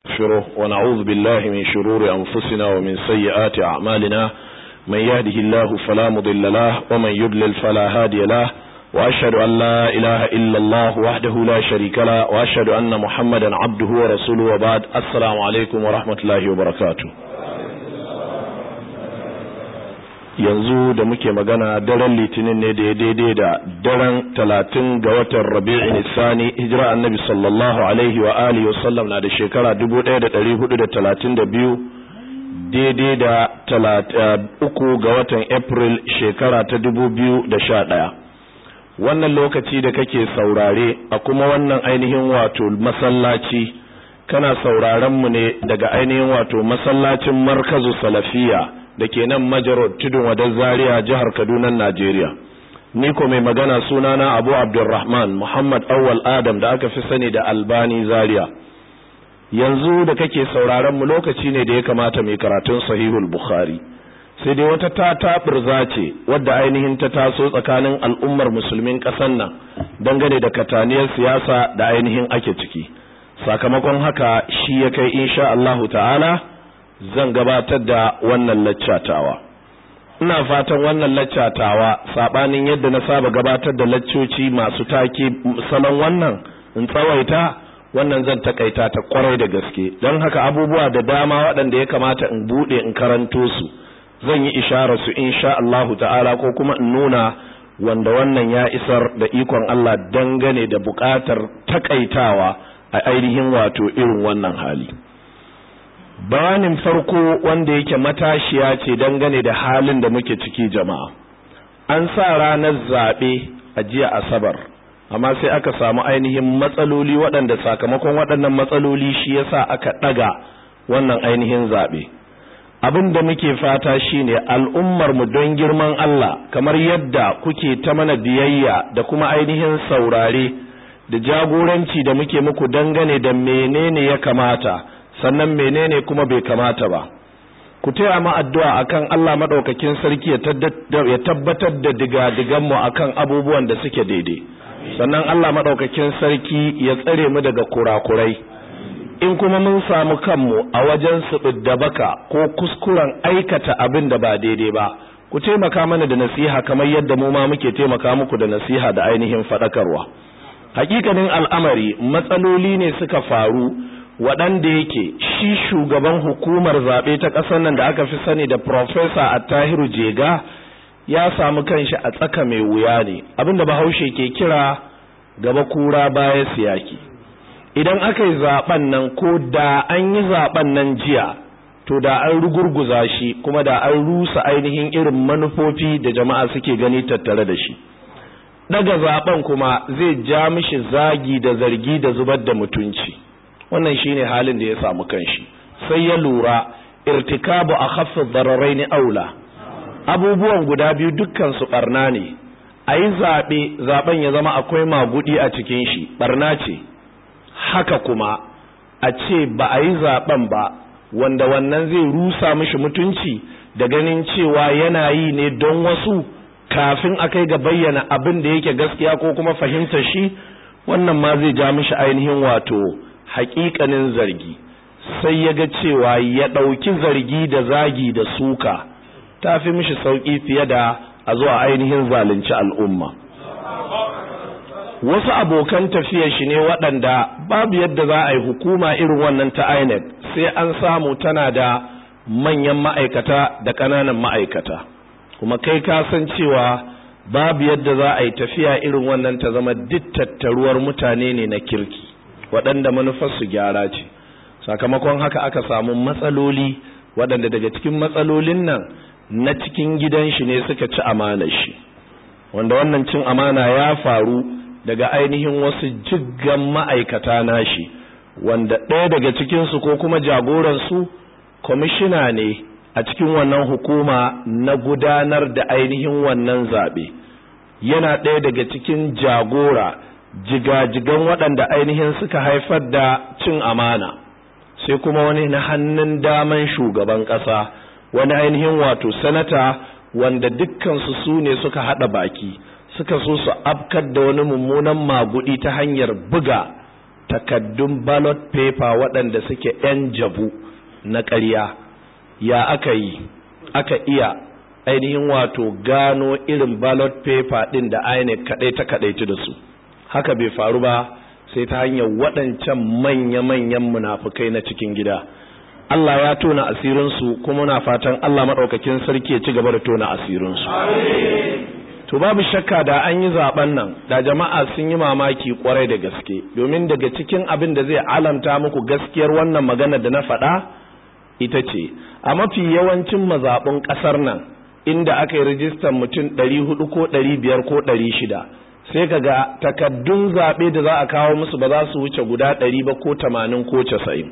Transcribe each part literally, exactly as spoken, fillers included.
نستغفره ونعوذ بالله من شرور أنفسنا ومن سيئات أعمالنا من يهده الله فلا مضل له ومن يضلل فلا هادي له وأشهد أن لا إله إلا الله وحده لا شريك له وأشهد أن محمدا عبده ورسوله وبعد السلام عليكم ورحمة الله وبركاته. yanzu da muke magana daren litinin ne da ya daidai da daren talatin ga watan rabi'in sani hijira annabi sallallahu alaihi wa alihi wasallam na da shekara dubu ɗaya da ɗari hudu da talatin da biyu daidai da uku ga watan april shekara ta dubu biyu da sha ɗaya. wannan lokaci da kake saurare a kuma wannan ainihin wato masallaci kana sauraren mu ne daga ainihin wato masallacin markazu salafiya da ke nan majarod tudun wadar zaria jihar kaduna najeriya. ni ko mai magana sunana abu abdurrahman muhammad awwal adam da aka fi sani da albani zaria. yanzu da kake sauraron mu lokaci ne da ya kamata mai karatun sahihul bukhari, sai dai wata tatabirza ce wadda ainihin ta taso tsakanin al'ummar musulmin ƙasar nan dangane da kataniyar siyasa da ainihin ake ciki. sakamakon haka shi ya kai insha Allahu ta'ala zan gabatar da wannan laccatawa. ina fatan wannan laccatawa sabanin yadda na saba gabatar da laccoci masu take salon wannan in tsawaita wannan zan takaita ta kwarai da gaske, don haka abubuwa da dama waɗanda ya kamata in bude in karanto su zan yi isharar su insha Allahu ta'ala ko kuma in nuna wanda wannan ya isar da ikon Allah dangane da buƙatar takaitawa a ainihin wato irin wannan hali. bayanin farko wanda yake matashiya ce dangane da halin da muke ciki jama'a. an sa ranar zaɓe a jiya asabar, amma sai aka samu ainihin matsaloli waɗanda sakamakon waɗannan matsaloli shi yasa aka ɗaga wannan ainihin zaɓe. abin da muke fata shine al'ummar mu don girman Allah, kamar yadda kuke ta mana biyayya da kuma ainihin saurare da jagoranci da muke muku dangane da menene ya kamata sannan menene kuma bai kamata ba, ku taya mu addu'a akan Allah madaukakin sarki ya tabbatar da digadigan mu akan abubuwan da suke daidai, sannan Allah madaukakin sarki ya tsare mu daga kurakurai. in kuma mun samu kanmu a wajen subidda baka ko kuskuren aikata abin da ba daidai ba, ku taimaka mana da nasiha kamar yadda mu ma muke taimaka muku da nasiha da ainihin fadakarwa. hakikanin al'amari matsaloli ne suka faru waɗanda yake shi shugaban hukumar zaɓe ta ƙasar nan da aka fi sani da Profesa Attahiru Jega ya samu kanshi a tsaka mai wuya ne, abinda Bahaushe ke kira gaba kura baya siyaki. idan aka yi zaɓen nan ko da an yi zaɓen nan jiya to da an rugurguza shi kuma da an rusa ainihin irin manufofi da jama'a suke gani tattare da shi. daga zaɓen kuma zai ja mishi zagi da zargi da zubar da mutunci. wannan shine halin da ya samu kanshi. sai ya lura irtikabu akhaffu dararain aula, abubuwan guda biyu dukkan su barna ne. ayi zabe zaben ya zama akwai magudi a cikin shi barna ce, haka kuma a ce ba a yi zaben ba wanda wannan zai rusa mishi mutunci da ganin cewa yana yi ne don wasu kafin a kai ga bayyana abin da yake gaskiya ko kuma fahimtar shi, wannan ma zai ja mishi ainihin wato haƙiƙanin zargi. sai ya ga cewa ya ɗauki zargi da zagi da suka ta fi mishi sauƙi fiye da a zuwa ainihin zalunci al'umma. wasu abokan tafiyar shi ne waɗanda babu yadda za a yi hukuma irin wannan ta I N E C sai an samu tana da manyan ma'aikata da ƙananan ma'aikata, kuma kai ka san cewa babu yadda za a yi tafiya irin wannan ta zama duk tattaruwar mutane ne na kirki waɗanda manufarsu gyara ce. sakamakon haka aka samu matsaloli waɗanda daga cikin matsalolin nan na cikin gidan shi ne suka ci amanar shi, wanda wannan cin amana ya faru daga ainihin wasu jiggan ma'aikata nashi, wanda ɗaya daga cikinsu ko kuma jagoransu kwamishina ne a cikin wannan hukuma na gudanar da ainihin wannan zaɓe. yana ɗaya daga cikin jagora jigajigan waɗanda ainihin suka haifar da cin amana. sai kuma wani na hannun daman shugaban ƙasa, wani ainihin wato sanata, wanda dukkansu su ne suka haɗa baki suka so su afkar da wani mummunan magudi ta hanyar buga takaddun ballot paper waɗanda suke yan jabu na ƙarya. Ya aka yi aka iya ainihin wato gano irin ballot paper ɗin da I N E C kaɗai ta kaɗaitu da su? Haka bai faru ba sai ta hanyar waɗancan manya-manyan munafukai na cikin gida. Allah ya tona asirinsu kuma na fatan Allah maɗaukakin sarki ya ci gaba da tona asirinsu. To babu shakka da an yi zaben nan da jama'a sun yi mamaki kwarai da gaske, domin daga cikin abin da zai alamta muku gaskiyar wannan magana da na faɗa ita ce a mafi yawancin mazaɓun ƙasar nan inda aka yi rijistar mutum ɗari hudu ko ɗari biyar ko ɗari shida, sai ka ga takaddun zaɓe da za a kawo musu ba za su wuce guda ɗari ba ko tamanin ko casa'in.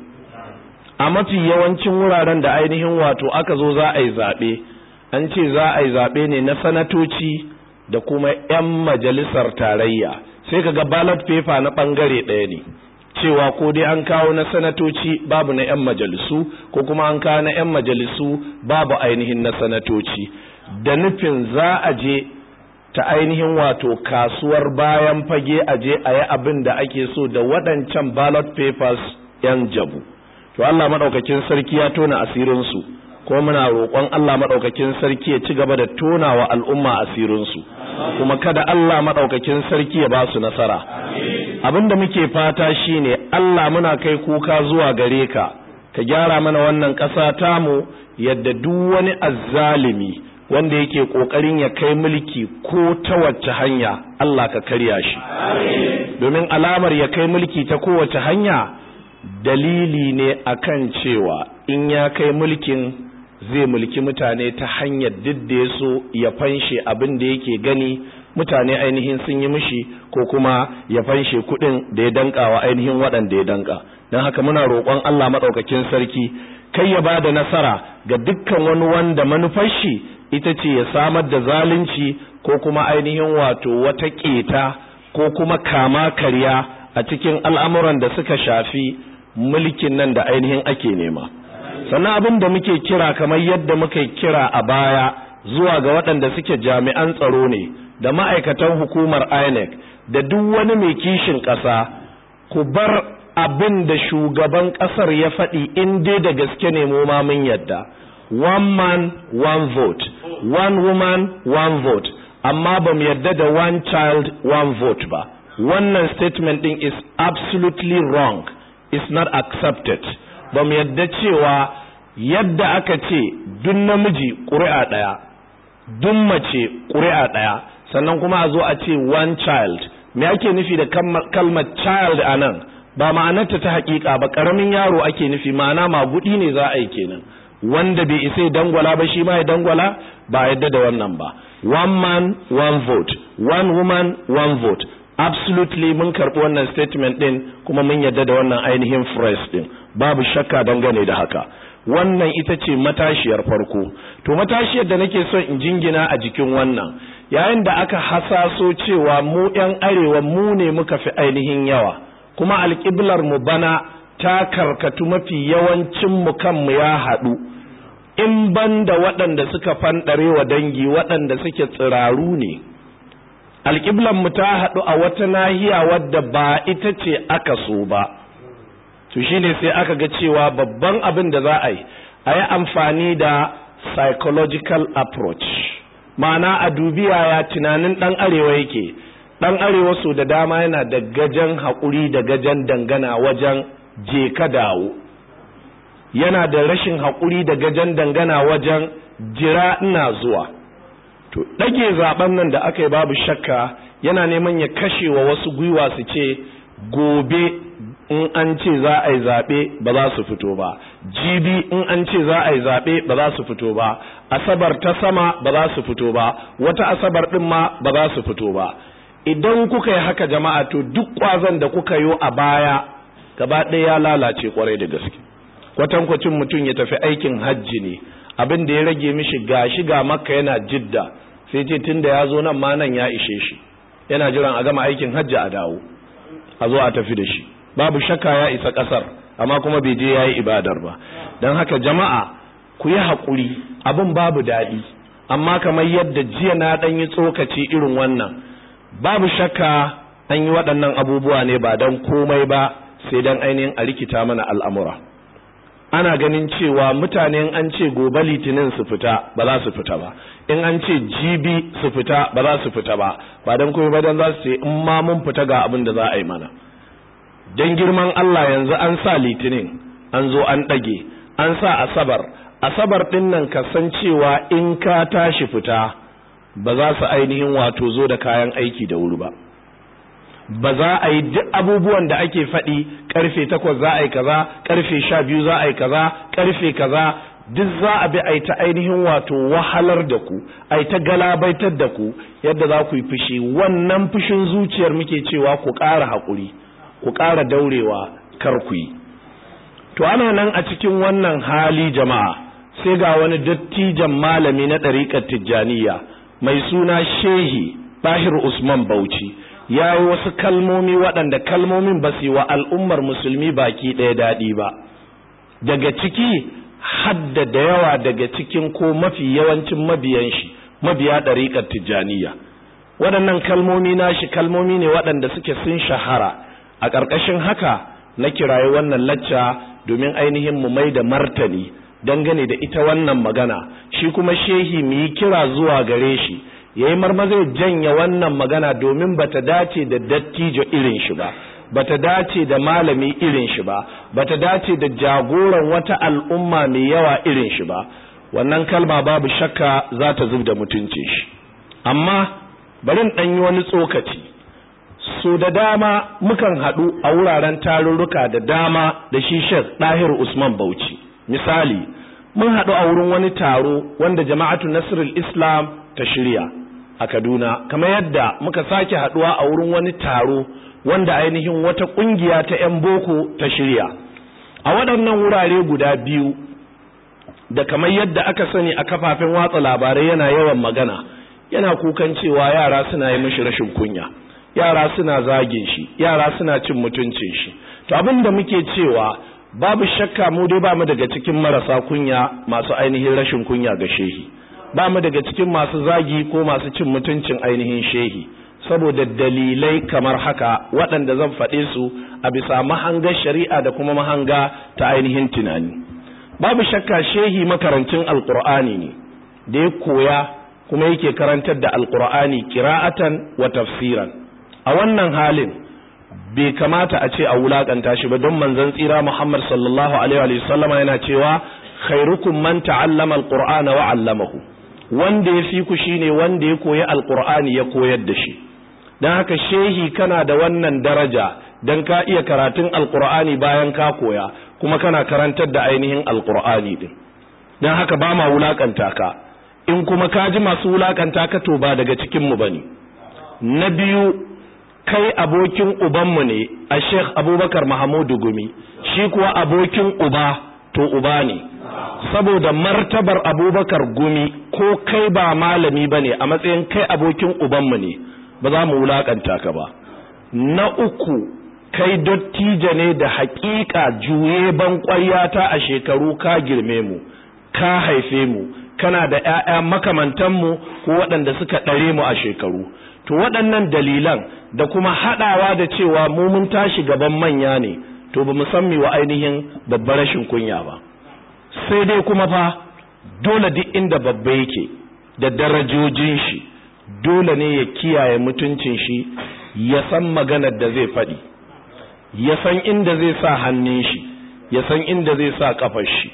A mafi yawancin wuraren da ainihin wato aka zo za a yi zaɓe, an ce za a yi zaɓe ne na sanatoci da kuma 'yan majalisar tarayya, sai ka ga ballot paper na ɓangare ɗaya ne, cewa ko dai an kawo na sanatoci babu na 'yan majalisu, ko kuma an kawo na 'yan majalisu babu ainihin na sanatoci, da nufin za a je ta ainihin wato kasuwar bayan fage a je a yi abin da ake so da waɗancan ballot papers 'yan jabu. To Allah maɗaukakin sarki ya tona asirinsu, ko muna roƙon Allah maɗaukakin sarki ya ci gaba da tona wa al'umma asirinsu, kuma kada Allah maɗaukakin sarki ya ba su nasara. Abin da muke fata shine Allah muna kai kuka zuwa gare ka, ka gyara mana wannan ƙasa tamu yadda duk wani azzalimi wanda yake ƙoƙarin ya kai mulki ko ta wacce hanya Allah ka karya shi. Domin alamar ya kai mulki ta kowace hanya dalili ne akan cewa in ya kai mulkin zai mulki mutane ta hanyar duk da ya so ya fanshe abin da yake gani mutane ainihin sun yi mishi, ko kuma ya fanshe kuɗin da ya danka wa ainihin waɗanda ya danka. Don haka muna roƙon Allah maɗaukakin sarki kai ya ba da nasara ga dukkan wani wanda manufar shi ita ce ya samar da zalunci ko kuma ainihin wato wata ƙeta ko kuma kama karya a cikin al'amuran da suka shafi mulkin nan da ainihin ake nema. Sannan abin da muke kira, kamar yadda muka kira a baya, zuwa ga waɗanda suke jami'an tsaro ne da ma'aikatan hukumar I N E C da duk wani mai kishin ƙasa, ku bar abin da shugaban ƙasar ya faɗi in dai da gaske ne mu ma mun yadda. One man, one vote, one woman, one vote, amma ba mu yadda da one child, one vote ba. Wannan statement ɗin is absolutely wrong. Is not accepted. Ba mu yadda cewa yadda aka ce duk namiji ƙuri'a ɗaya, duk mace ƙuri'a ɗaya, sannan kuma a zo a ce one child. Me ake nufi da kalmar child a nan? Ba ma'anarta ta haƙiƙa ba, ƙaramin yaro ake nufi, ma'ana magudi ne za a yi kenan. Wanda bai isa dangwala ba shi ma ya dangwala, ba yadda da wannan ba. One man, one vote, one woman, one vote. Absolutely mun karɓi wannan statement ɗin kuma mun yadda da wannan ainihin phrase ɗin, babu shakka dangane da haka. Wannan ita ce matashiyar farko. To matashiyar da nake son in jingina a jikin wannan, yayin da aka hasaso cewa mu ƴan arewa mu ne muka fi ainihin yawa, kuma alƙiblar mu bana ta karkatu mafi yawancin mu kanmu ya haɗu, in ban da waɗanda suka fanɗare wa dangi waɗanda suke tsiraru ne. Alƙiblan mu ta haɗu a wata nahiya wadda ba ita ce aka so ba, to shine sai aka ga cewa babban abin da za a yi a yi amfani da psychological approach, ma'ana a dubiya ya tunanin ɗan arewa yake. Ɗan arewa so da dama yana da gajen haƙuri da gajen dangana wajen je ka dawo, yana da rashin haƙuri da gajen dangana wajen jira ina zuwa. To ɗage zaben nan da aka yi babu shakka yana neman ya kashe wa wasu gwiwa su ce gobe in an ce za a yi zaɓe ba za su fito ba, jibi in an ce za a yi zaɓe ba za su fito ba, asabar ta sama ba za su fito ba, wata asabar ɗin ma ba za su fito ba. Idan kuka yi haka jama'a, to duk ƙwazon da kuka yi a baya gaba ɗaya ya lalace ƙwarai da gaske. Kwatankwacin mutum ya tafi aikin hajji ne, abin da ya rage mishi ga shiga Makka yana Jidda, sai ce tunda ya zo nan ma nan ya ishe shi, yana jiran a gama aikin hajji a dawo a zo a tafi da shi. Babu shakka ya isa ƙasar, amma kuma bai je ya yi ibadar ba. Don haka jama'a ku yi haƙuri, abin babu daɗi, amma kamar yadda jiya na ɗan yi tsokaci irin wannan, babu shakka an yi waɗannan abubuwa ne ba don komai ba sai dan ainihin a rikita mana al'amura. Ana ganin cewa mutane an ce gobe litinin su fita ba za su fita ba, in an ce jibi su fita ba za su fita ba, ba dan kuma ba dan za su ce in ma mun fita ga abin da za a yi mana. Dan girman Allah yanzu an sa litinin, an zo an dage, an sa asabar, asabar din nan ka san cewa in ka tashi fita ba za su ainihin wato zo da kayan aiki da wuri ba. Ba za a yi duk abubuwan da ake faɗi karfe takwas za a yi kaza, karfe sha biyu za a yi kaza, karfe kaza, duk za a bi a yi ta ainihin wato wahalar da ku, a yi ta galabaitar da ku yadda za ku yi fushi. Wannan fushin zuciyar muke cewa ku ƙara haƙuri, ku ƙara daurewa, kar ku yi. To ana nan a cikin wannan hali jama'a, sai ga wani dattijan malami na ɗariƙar Tijjaniya mai suna Shehi Tahir Usman Bauchi ya yi wasu kalmomi waɗanda kalmomin ba su yi wa al'ummar musulmi baki ɗaya daɗi ba. Daga ciki hadda da yawa daga cikin ko mafi yawancin mabiyan shi, mabiya ɗariƙar Tijjaniya. Waɗannan kalmomi nashi kalmomi ne waɗanda suke sun shahara. A ƙarƙashin haka na kirayi wannan lacca domin ainihin mu mai da martani dangane da ita wannan magana. Shi kuma shehi mu yi kira zuwa gare shi yayi marmaza ya janya wannan magana domin bata dace da dattijo irin shi ba, bata dace da malami irin shi ba, bata dace da jagoran wata al'umma mai yawa irin shi ba. Wannan kalma babu shakka za ta zub da mutuncin shi. Amma bari in dan yi wani tsokaci. So da dama mukan haɗu a wuraren tarurruka da dama da shi Sheikh Tahir Usman Bauchi. Misali, mun haɗu a wurin wani taro wanda Jama'atu Nasrul Islam ta shirya a Kaduna, kamar yadda muka sake haɗuwa a wurin wani taro wanda ainihin wata ƙungiya ta 'yan boko ta shirya. A waɗannan wurare guda biyu da kamar yadda aka sani a kafafen watsa labarai yana yawan magana, yana kukan cewa yara suna yi mishi rashin kunya, yara suna zagin shi, yara suna cin mutuncin shi. To abin da muke cewa babu shakka mu dai ba mu daga cikin marasa kunya masu ainihin rashin kunya ga shehi, ba mu daga cikin masu zagi ko masu cin mutuncin ainihin shehi, saboda dalilai kamar haka waɗanda zan faɗe su a bisa mahangar shari'a da kuma mahanga ta ainihin tunani. Babu shakka shehi makarancin alqur'ani ne da ya koya kuma yake karantar da alqur'ani qira'atan wa tafsiran. A wannan halin bai kamata a ce a wulakanta shi ba, don manzon tsira Muhammad sallallahu alaihi wa sallama yana cewa khairukum man ta'allama alqur'ana wa 'allamahu. Wanda ya fi ku shine wanda ya koyi alqur'ani ya koyar da shi. Dan haka shehi kana da wannan daraja dan ka iya karatun alqur'ani bayan ka koya kuma kana karantar da ainihin alqur'ani din. Dan haka ba ma wulakanta ka. In kuma ka ji masu wulakanta ka to ba daga cikin mu bane. Na biyu, kai abokin ubanmu ne a Sheikh Abubakar Mahamudu Gumi, shi kuwa abokin uba to uba ne. Saboda martabar Abubakar Gumi, ko kai ba malami bane a matsayin kai abokin ubanmu ne, ba za mu wulakanta ka ba. Na uku, kai dottijo ne da hakika juye ban ƙwaryata a shekaru, ka girme mu, ka haife mu, kana da ƴaƴa makamantan mu ko waɗanda suka ɗare mu a shekaru. To waɗannan dalilan da kuma haɗawa da cewa mu mun tashi gaban manya ne, to ba mu san mi wa ainihin babbar rashin kunya ba. Sai dai kuma fa dole duk inda babba yake da darajojin shi, dole ne ya kiyaye mutuncin shi, ya san maganar da zai faɗi, ya san inda zai sa hannun shi, ya san inda zai sa kafar shi.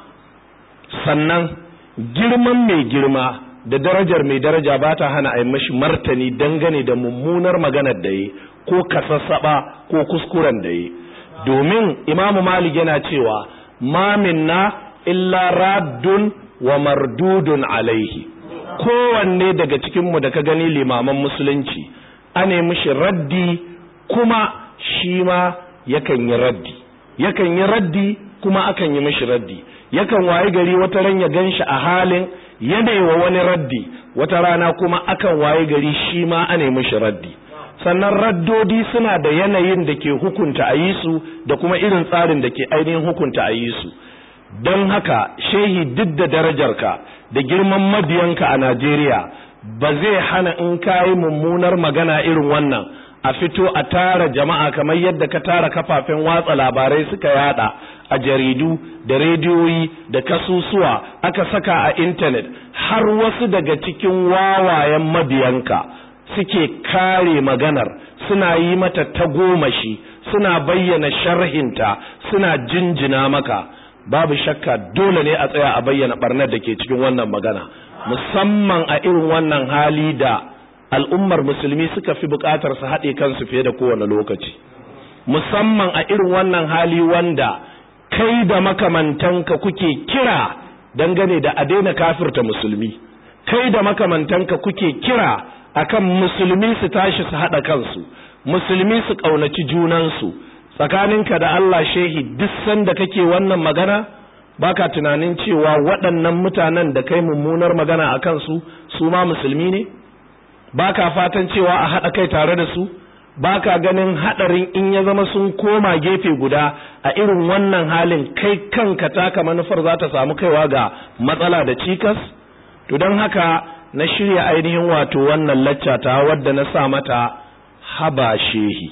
Sannan girman mai girma da darajar mai daraja ba ta hana a yi mashi martani dangane da mummunar maganar da yi ko kasassaba ko kuskuren da yi. Domin Imamu Malik yana cewa ma minna illa raddun wa mardudun alaihi. Kowanne daga cikinmu da ka gani limaman musulunci ane mishi raddi kuma shi ma yakan yi raddi, yakan yi raddi kuma akan yi mishi raddi. Yakan waye gari wata ran ya ganshi a halin yanayi wa wani raddi, wata rana kuma akan waye gari shi ma ane mishi raddi. Sannan raddodi suna da yanayin da ke hukunta a yi su da kuma irin tsarin da ke ainihin hukunta a yi su. Don haka shehi duk da darajarka da girman mabiyanka a Najeriya ba zai hana in kayi mummunar magana irin wannan a fito a tara jama'a kamar yadda ka tara kafafen watsa labarai suka yada a jaridu da rediyoyi da kasusuwa aka saka a intanet, har wasu daga cikin wawayen mabiyanka suke kare maganar, suna yi mata tagomashi, suna bayyana sharhinta, suna jinjina maka. Babu shakka dole ne a tsaya a bayyana barnar da ke cikin wannan magana, musamman a irin wannan hali da al'ummar musulmi suka fi bukatar su haɗe kansu fiye da kowane lokaci, musamman a irin wannan hali wanda kai da makamantanka kuke kira dangane da a daina kafirta musulmi, kai da makamantanka kuke kira akan musulmi su tashi su haɗa kansu, musulmi su ƙaunaci junansu. Tsakaninka da Allah shehi, duk sanda kake wannan magana baka tunanin cewa waɗannan mutanen da kai mummunar magana a kansu su ma musulmi ne? Baka fatan cewa a haɗa kai tare da su? Baka ganin haɗarin in ya zama sun koma gefe guda a irin wannan halin kai kanka taka manufar za ta samu kaiwa ga matsala da cikas? To don haka na shirya ainihin wato wannan lacca ta wadda na sa mata haba shehi.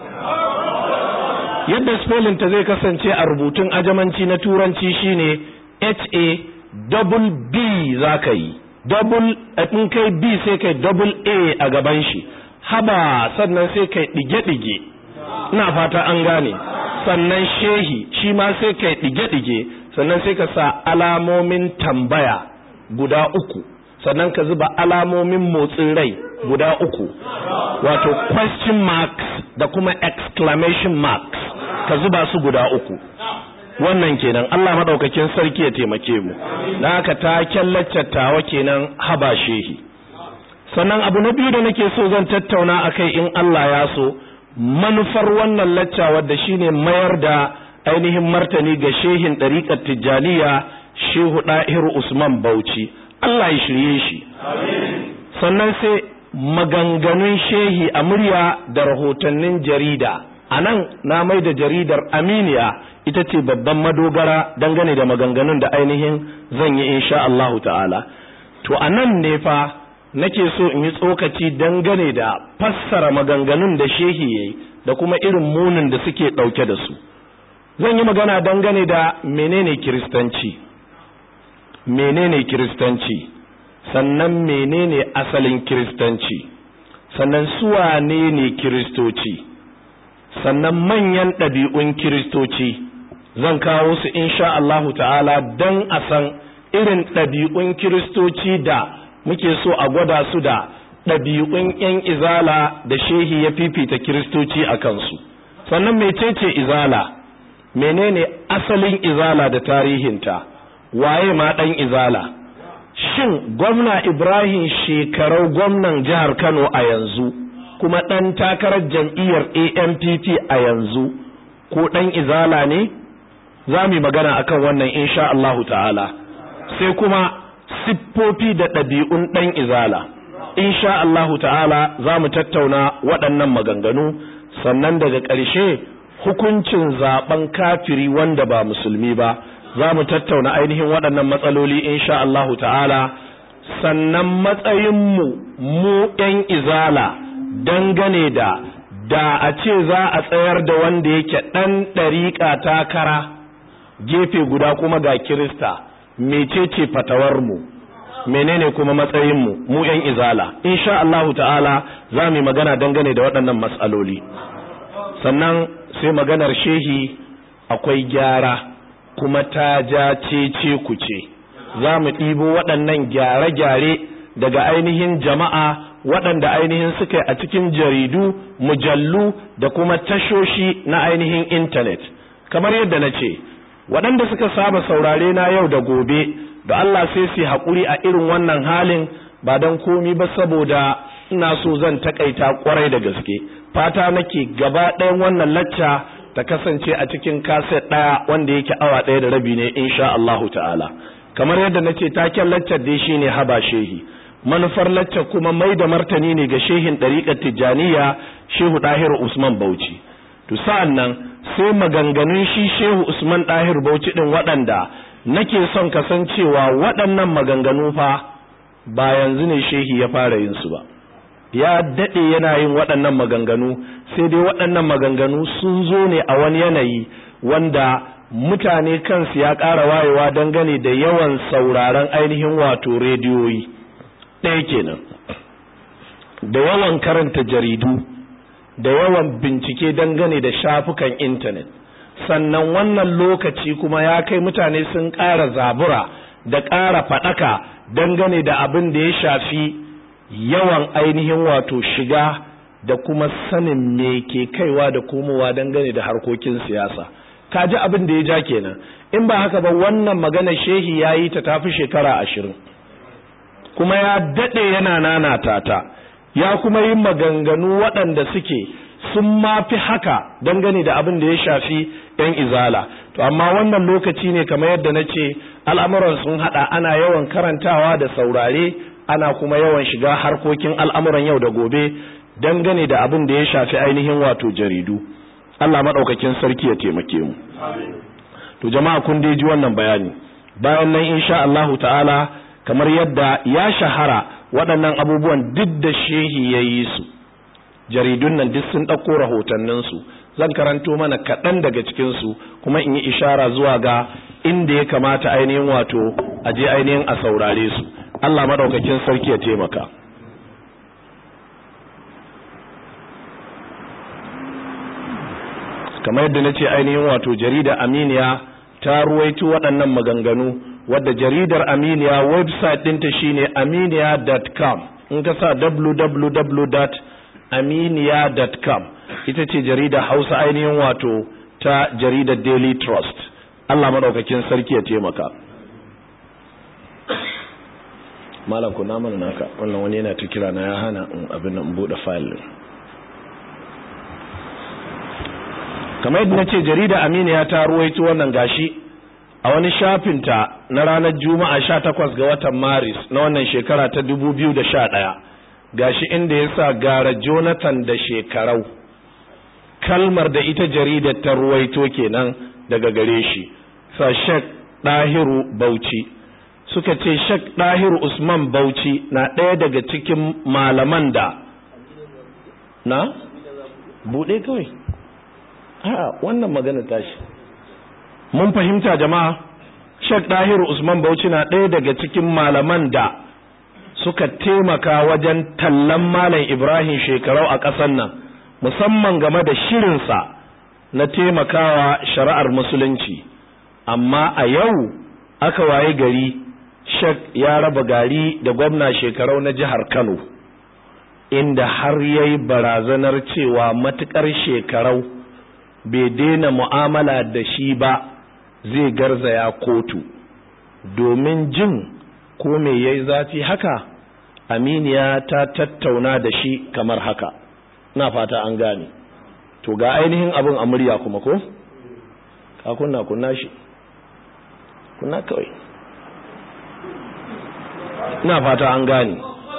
Yadda spelling ta zai kasance a rubutun ajamanci na turanci shine H A double B zaka yi, double in kai B sai kai double A a gaban shi, haba sannan sai kai dige-dige, ina fata an gane, sannan shehi shi ma sai kai dige-dige, sannan sai ka sa alamomin tambaya guda uku, sannan ka zuba alamomin motsin rai guda uku, wato question marks da kuma exclamation marks, ka zuba su guda uku. Wannan kenan, Allah madaukakin sarki ya taimake mu. Dan haka ta kyallacettawa kenan haba shehi. Sannan abu na biyu da nake so zan tattauna akai in Allah ya so, manufar wannan lacca wadda shine mayar da ainihin martani ga shehin ɗariƙar Tijjaniya Shehu Dahiru Usman Bauchi. Allah ya shirye shi. Sannan sai maganganun shehi a murya da rahotannin jarida. A nan na mai da jaridar Aminiya ita ce babban madogara dangane da maganganun da ainihin zan yi insha Allahu ta'ala. To a nan ne fa nake so in yi tsokaci dangane da fassara maganganun da shehi yayi da kuma irin munin da suke ɗauke da su. Zan yi magana dangane da menene kiristanci, menene kiristanci, sannan menene asalin kiristanci, sannan suwane ne kiristoci, sannan manyan ɗabi'un kiristoci. Zan kawo su insha Allahu ta'ala don a san irin ɗabi'un kiristoci da muke so a gwada su da ɗabi'un ‘yan izala da shehi ya fifita kiristoci a kansu. Sannan mecece izala, menene asalin izala da tarihinta, waye ma ɗan izala, shin gwamna Ibrahim Shekarau gwamnan jihar Kano a yanzu kuma ɗan takarar jam'iyyar A N P P a yanzu ko ɗan izala ne? Za mu yi magana akan wannan insha Allahu ta'ala. Sai kuma siffofi da ɗabi'un ɗan izala, insha Allahu ta'ala za mu tattauna waɗannan maganganu. Sannan daga ƙarshe hukuncin zaben kafiri wanda ba musulmi ba, za mu tattauna ainihin waɗannan matsaloli insha Allahu ta'ala. Sannan matsayinmu mu ɗan izala dangane da da a ce za a tsayar da wanda yake ɗan ɗariƙa takara gefe guda kuma ga Kirista, mecece fatawarmu, menene kuma matsayinmu mu ‘yan izala. Insha Allahu ta'ala za mu yi magana dangane da waɗannan matsaloli. Sannan sai maganar shehi akwai gyara kuma ta ja cece kuce. Za mu ɗibo waɗannan gyare-gyare daga ainihin jama'a waɗanda ainihin suka a cikin jaridu, mujallu da kuma tashoshi na ainihin intanet. Kamar yadda na ce, waɗanda suka saba saurare na yau da gobe, da Allah sai su haƙuri a irin wannan halin ba don komi ba saboda ina so zan takaita kwarai da gaske. Fata nake gaba ɗayan wannan lacca ta kasance a cikin kaset ɗaya wanda yake awa ɗaya da rabi ne insha Allahu ta'ala. Kamar yadda nace taken laccar dai shine haba shehi. Manufar laccar kuma mai da martani ne ga shehin ɗariƙar Tijjaniya Shehu Dahiru Usman Bauchi. To sa'an nan sai maganganun shi Shehu Usman Dahiru Bauchi ɗin waɗanda nake son kasancewa waɗannan maganganu fa ba yanzu ne shehi ya fara yin su ba. ya dade yana yin waɗannan maganganu, sai dai waɗannan maganganu sun zo ne a wani yanayi wanda mutane kansu ya ƙara wayewa dangane da yawan sauraron ainihin wato rediyoyi ɗaya kenan, da yawan karanta jaridu, da yawan bincike dangane da shafukan intanet. Sannan wannan lokaci kuma ya kai mutane sun ƙara zabura da ƙara faɗaka dangane da abin da ya shafi yawan ainihin wato shiga da kuma sanin me ke kaiwa da komowa dangane da harkokin siyasa. Ka ji abin da ya ja kenan. In ba haka ba, wannan magana shehi ya yi ta tafi shekara ashirin, kuma ya daɗe yana nanata ta, ya kuma yi maganganu waɗanda suke sun mafi haka dangane da abin da ya shafi ‘yan izala. To amma wannan lokaci ne kamar yadda na ce, al'amuran sun haɗa, ana yawan karantawa da saurare, ana kuma yawan shiga harkokin al'amuran yau da gobe dangane da abin da ya shafi ainihin wato jaridu. Allah maɗaukakin sarki ya taimake mu. To jama'a, kun dai ji wannan bayani. Bayan nan insha Allahu ta'ala, kamar yadda ya shahara, waɗannan abubuwan duk da shehi ya yi su, jaridun nan duk sun ɗauko rahotanninsu. Zan karanto mana kaɗan daga cikinsu, kuma in yi ishara zuwa ga inda ya kamata ainihin wato a je ainihin a saurare su. Allah maɗaukakin sarki ya taimaka. Kamar yadda na ce, ainihin wato jarida Aminiya ta ruwaito waɗannan maganganu, wadda jaridar Aminiya website ɗinta shine aminiya dot com. In ka sa w w w dot aminiya dot com, ita ce jarida Hausa ainihin wato ta jaridar Daily Trust. Allah madaukakin sarki ya taimaka. Malam ku na mana naka, wannan wani yana ta kira na ya hana abin nan bude file. Kamar yadda nace, jarida Aminiya ta ruwaito wannan gashi a wani shafinta na ranar Juma'a sha takwas ga watan Maris na wannan shekara ta dubu biyu da sha ɗaya. Gashi inda ya sa gara Jonathan da shekarau, kalmar da ita jaridar ta ruwaito kenan daga gare shi. Sa Sheikh Dahiru Bauchi, suka ce Sheikh Dahiru Usman Bauchi na ɗaya daga cikin malaman da na buɗe kawai. A'a, wannan magana tashi mun fahimta jama'a. Sheikh Dahiru Usman Bauchi na ɗaya daga cikin malaman da suka taimaka wajen tallan Malam Ibrahim Shekarau a ƙasar nan, musamman game da shirinsa na taimakawa shari'ar musulunci. Amma a yau aka waye gari, Sheikh ya raba gari da gwamna Shekarau na jihar Kano, inda har yayi barazanar cewa matukar Shekarau bai daina mu'amala da shi ba, zai garzaya kotu domin jin ko me yayi zafi haka. Aminiya ta tattauna da shi kamar haka, ina fata an gane. To ga ainihin abin a murya kuma ko ka kunna kunna shi kunna kawai, ina fata an gane.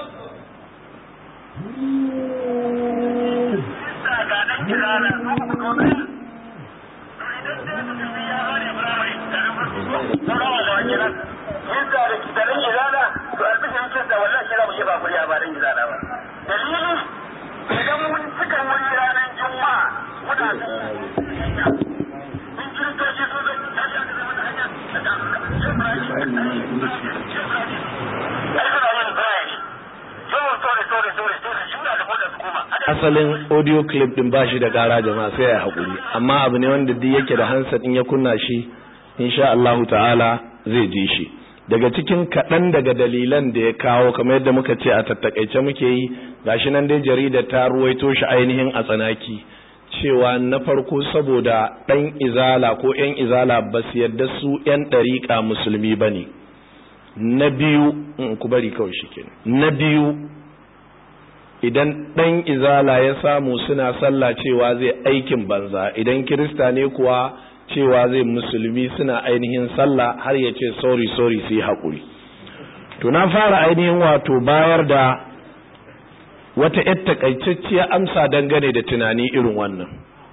Asalin audio clip din bashi da ƙara jama'a, sai ya haƙuri, amma abu ne wanda duk yake da handset din ya kunna shi, insha Allahu ta'ala zai ji shi. Daga cikin kaɗan daga dalilan da ya kawo, kamar yadda muka ce a tattakaice muke yi, gashi nan dai jarida ta ruwaito shi ainihin a tsanaki, cewa na farko saboda ɗan izala ko ‘yan izala ba su yadda su ‘yan ɗariƙa musulmi ba ne. Na biyu, ku bari kawai shi kenan. Na biyu, idan ɗan izala ya samu suna sallah cewa zai aikin banza, idan kirista ne kuwa cewa zai musulmi suna ainihin sallah, har ya ce sorry sorry su yi haƙuri. To na fara ainihin wato bayar da wata ‘yar takaitacciyar amsa dangane da tunani irin wannan.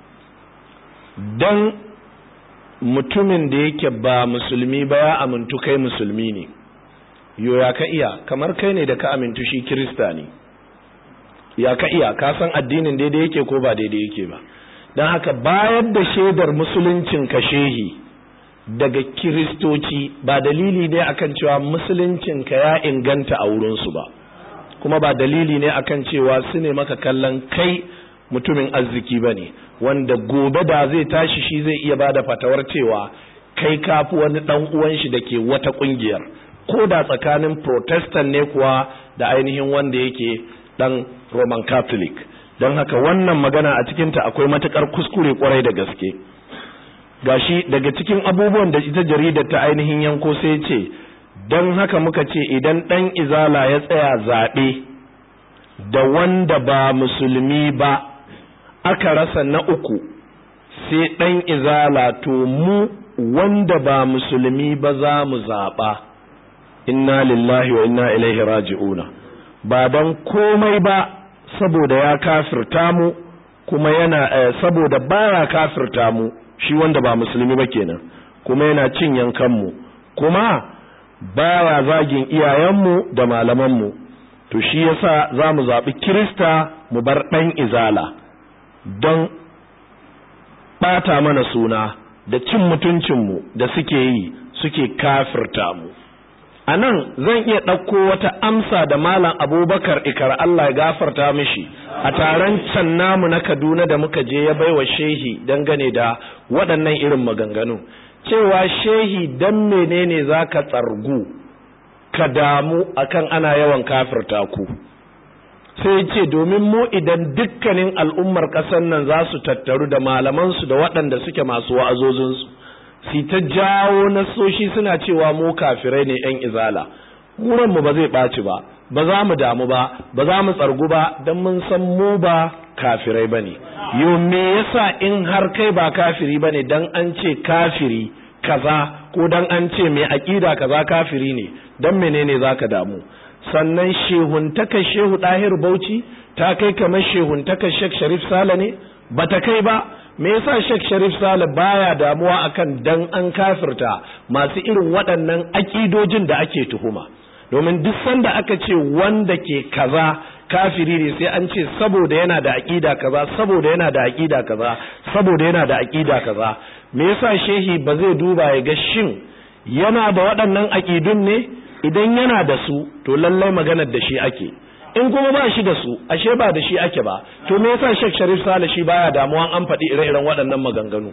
Dan mutumin da yake ba musulmi ba ya amintu kai musulmi ne, yoya ka iya, kamar kai ne da ka amintu shi kirista ne. ya ka iya ka san addinin daidai yake ko ba daidai yake ba. don haka bayar da shaidar musuluncin ka shehi daga kiristoci ba dalili ne akan cewa musuluncin ka ya inganta a wurinsu ba, kuma ba dalili ne akan cewa su ne maka kallon kai mutumin arziki ba ne, wanda gobe da zai tashi shi zai iya bada fatawar cewa kai kafi wani dan uwan shi da ke wata kungiyar, ko da tsakanin protestant ne kuwa da ainihin wanda yake dan roman catholic. don haka wannan magana a cikinta akwai matukar kuskure kwarai da gaske. gashi daga cikin abubuwan da ita jaridar ta ainihin yanko sai ce, don haka muka ce idan dan izala ya tsaya zaɓe da wanda ba musulmi ba aka rasa na uku sai dan izala, to mu wanda ba musulmi ba za mu zaɓa. inna lillahi wa inna ilaihi raji'una. ba don komai ba saboda ya kafirta mu, kuma yana eh, saboda baya kafirta mu shi wanda ba musulmi ba kenan, kuma yana cin yankan mu, kuma baya zagin iyayenmu da malamanmu, to shi yasa za mu zaɓi Kirista mu bar ɗan izala don ɓata mana suna da cin mutuncinmu da suke yi, suke kafirta mu. a nan zan iya ɗauko wata amsa da malam Abubakar Ikar Allah ya gafarta mishi a taron can namu na Kaduna da muka je ya baiwa shehi dangane da waɗannan irin maganganu, cewa shehi dan menene zaka tsargu ka damu akan ana yawan kafirta ku. sai ce domin mu idan dukkanin al'ummar ƙasar nan za su tattaru da malamansu da waɗanda suke masu wa'azozinsu si ta jawo nasoshi suna cewa mu kafirai ne yan izala, mu ba zai ɓaci ba, ba za mu damu ba, ba za mu tsargu ba, don mun san mu ba kafirai ba ne. Yau me yasa in har kai ba kafiri ba ne don an ce kafiri kaza ko don an ce mai aƙida kaza kafiri ne, don menene za ka damu? sannan shehuntaka shehu ɗahir Bauchi ta kai kamar shehuntaka Sheikh Sharif Sale ne? Ba ta kai ba. Me yasa Sheikh Sharif Sale baya damuwa akan dan an kafirta masu irin waɗannan akidojin da ake tuhuma? Domin duk sanda aka ce wanda ke kaza kafiri ne sai an ce saboda yana da akida kaza, saboda yana da akida kaza, saboda yana da akida kaza. Me yasa shehi ba zai duba ya ga shin yana da waɗannan akidun ne? Idan yana da su to lallai maganar da shi ake, in kuma ba shi da su ashe ba da shi ake ba. To me yasa Sheikh Sharif Sale shi baya damuwa an faɗi ire-iren waɗannan maganganu?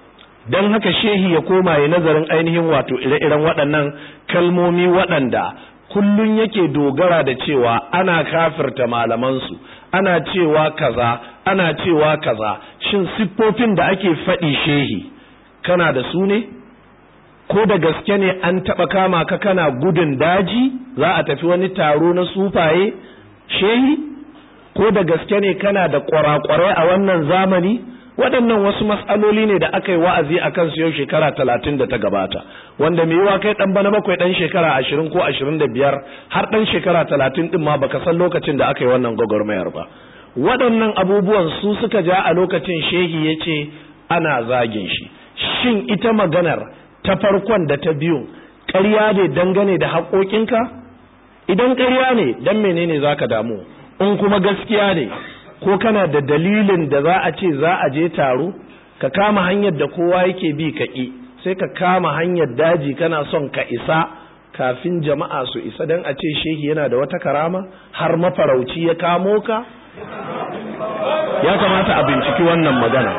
Dan haka shehi ya koma ya nazarin ainihin wato ire-iren waɗannan kalmomi waɗanda kullun yake dogara da cewa ana kafirta malaman su, ana cewa kaza, ana cewa kaza. Shin siffofin da ake faɗi shehi kana da su ne? Ko da gaske ne an taɓa kama ka kana gudun daji za a tafi wani taro na sufaye shehi? Ko da gaske ne kana da ƙwarakwarai a wannan zamani? Waɗannan wasu matsaloli ne da aka yi wa'azi a kansu yau shekara talatin da ta gabata, wanda mai yiwa kai ɗan bana bakwai ɗan shekara ashirin ko ashirin da biyar har ɗan shekara talatin ɗin ma baka san lokacin da aka yi wannan gwagwarmayar ba. Waɗannan abubuwan su suka ja a lokacin shehi ya ce ana zagin shi. Shin ita maganar ta farkon da ta biyun ƙarya ne dangane da haƙoƙinka? Idan ƙarya ne dan menene zaka damu? In kuma gaskiya ne, ko kana da dalilin da za a ce za a je taro ka kama hanyar da kowa yake bi ka ƙi, sai ka kama hanyar daji kana son ka isa kafin jama'a su isa dan a ce shehi yana da wata karama har mafarauci ya kamo ka? Ya kamata a binciki wannan magana.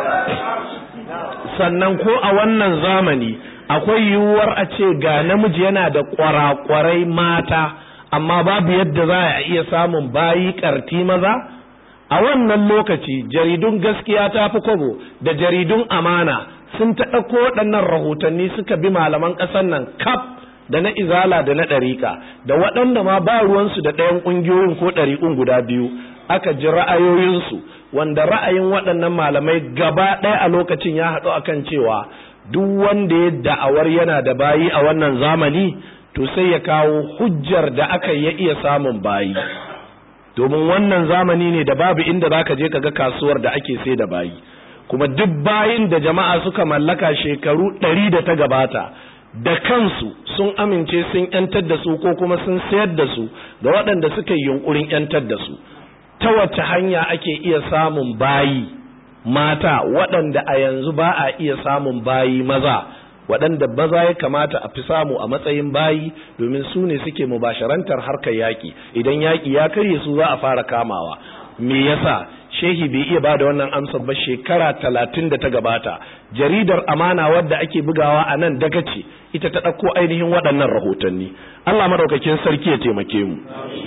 Sannan ko a wannan zamani akwai yiwuwar a ce ga namiji yana da kwarakwarai mata amma babu yadda za a iya samun bayi karti maza? A wannan lokaci jaridun gaskiya ta fi kwabo da jaridun amana sun ta ɗauko waɗannan rahotanni suka bi malaman ƙasar nan kaf, da na izala da na ɗariƙa da waɗanda ma ba ruwansu da ɗayan ƙungiyoyin ko ɗariƙun guda biyu, aka ji ra'ayoyinsu, wanda ra'ayin waɗannan malamai gaba ɗaya a lokacin ya haɗu akan cewa duk wanda ya da'awar yana da bayi a wannan zamani to sai ya kawo hujjar da aka ya iya samun bayi, domin wannan zamani ne da babu inda zaka je kaga kasuwar da ake sai da bayi, kuma duk bayin da jama'a suka mallaka shekaru ɗari da ta gabata da kansu sun amince sun yantar da su ko kuma sun sayar da su ga waɗanda suka yi yunkurin yantar da su. ta wace hanya ake iya samun bayi mata waɗanda a yanzu ba a iya samun bayi maza, waɗanda maza ya kamata a fi samu a matsayin bayi domin su ne suke mubasharantar harkar yaƙi. Idan yaƙi ya karye su za a fara kamawa. Me yasa shehi bai iya ba da wannan amsar ba? Shekara talatin da ta gabata jaridar Amana wadda ake bugawa a nan daga ce ita ta ɗauko ainihin waɗannan rahotanni. Allah madaukakin sarki ya taimake mu.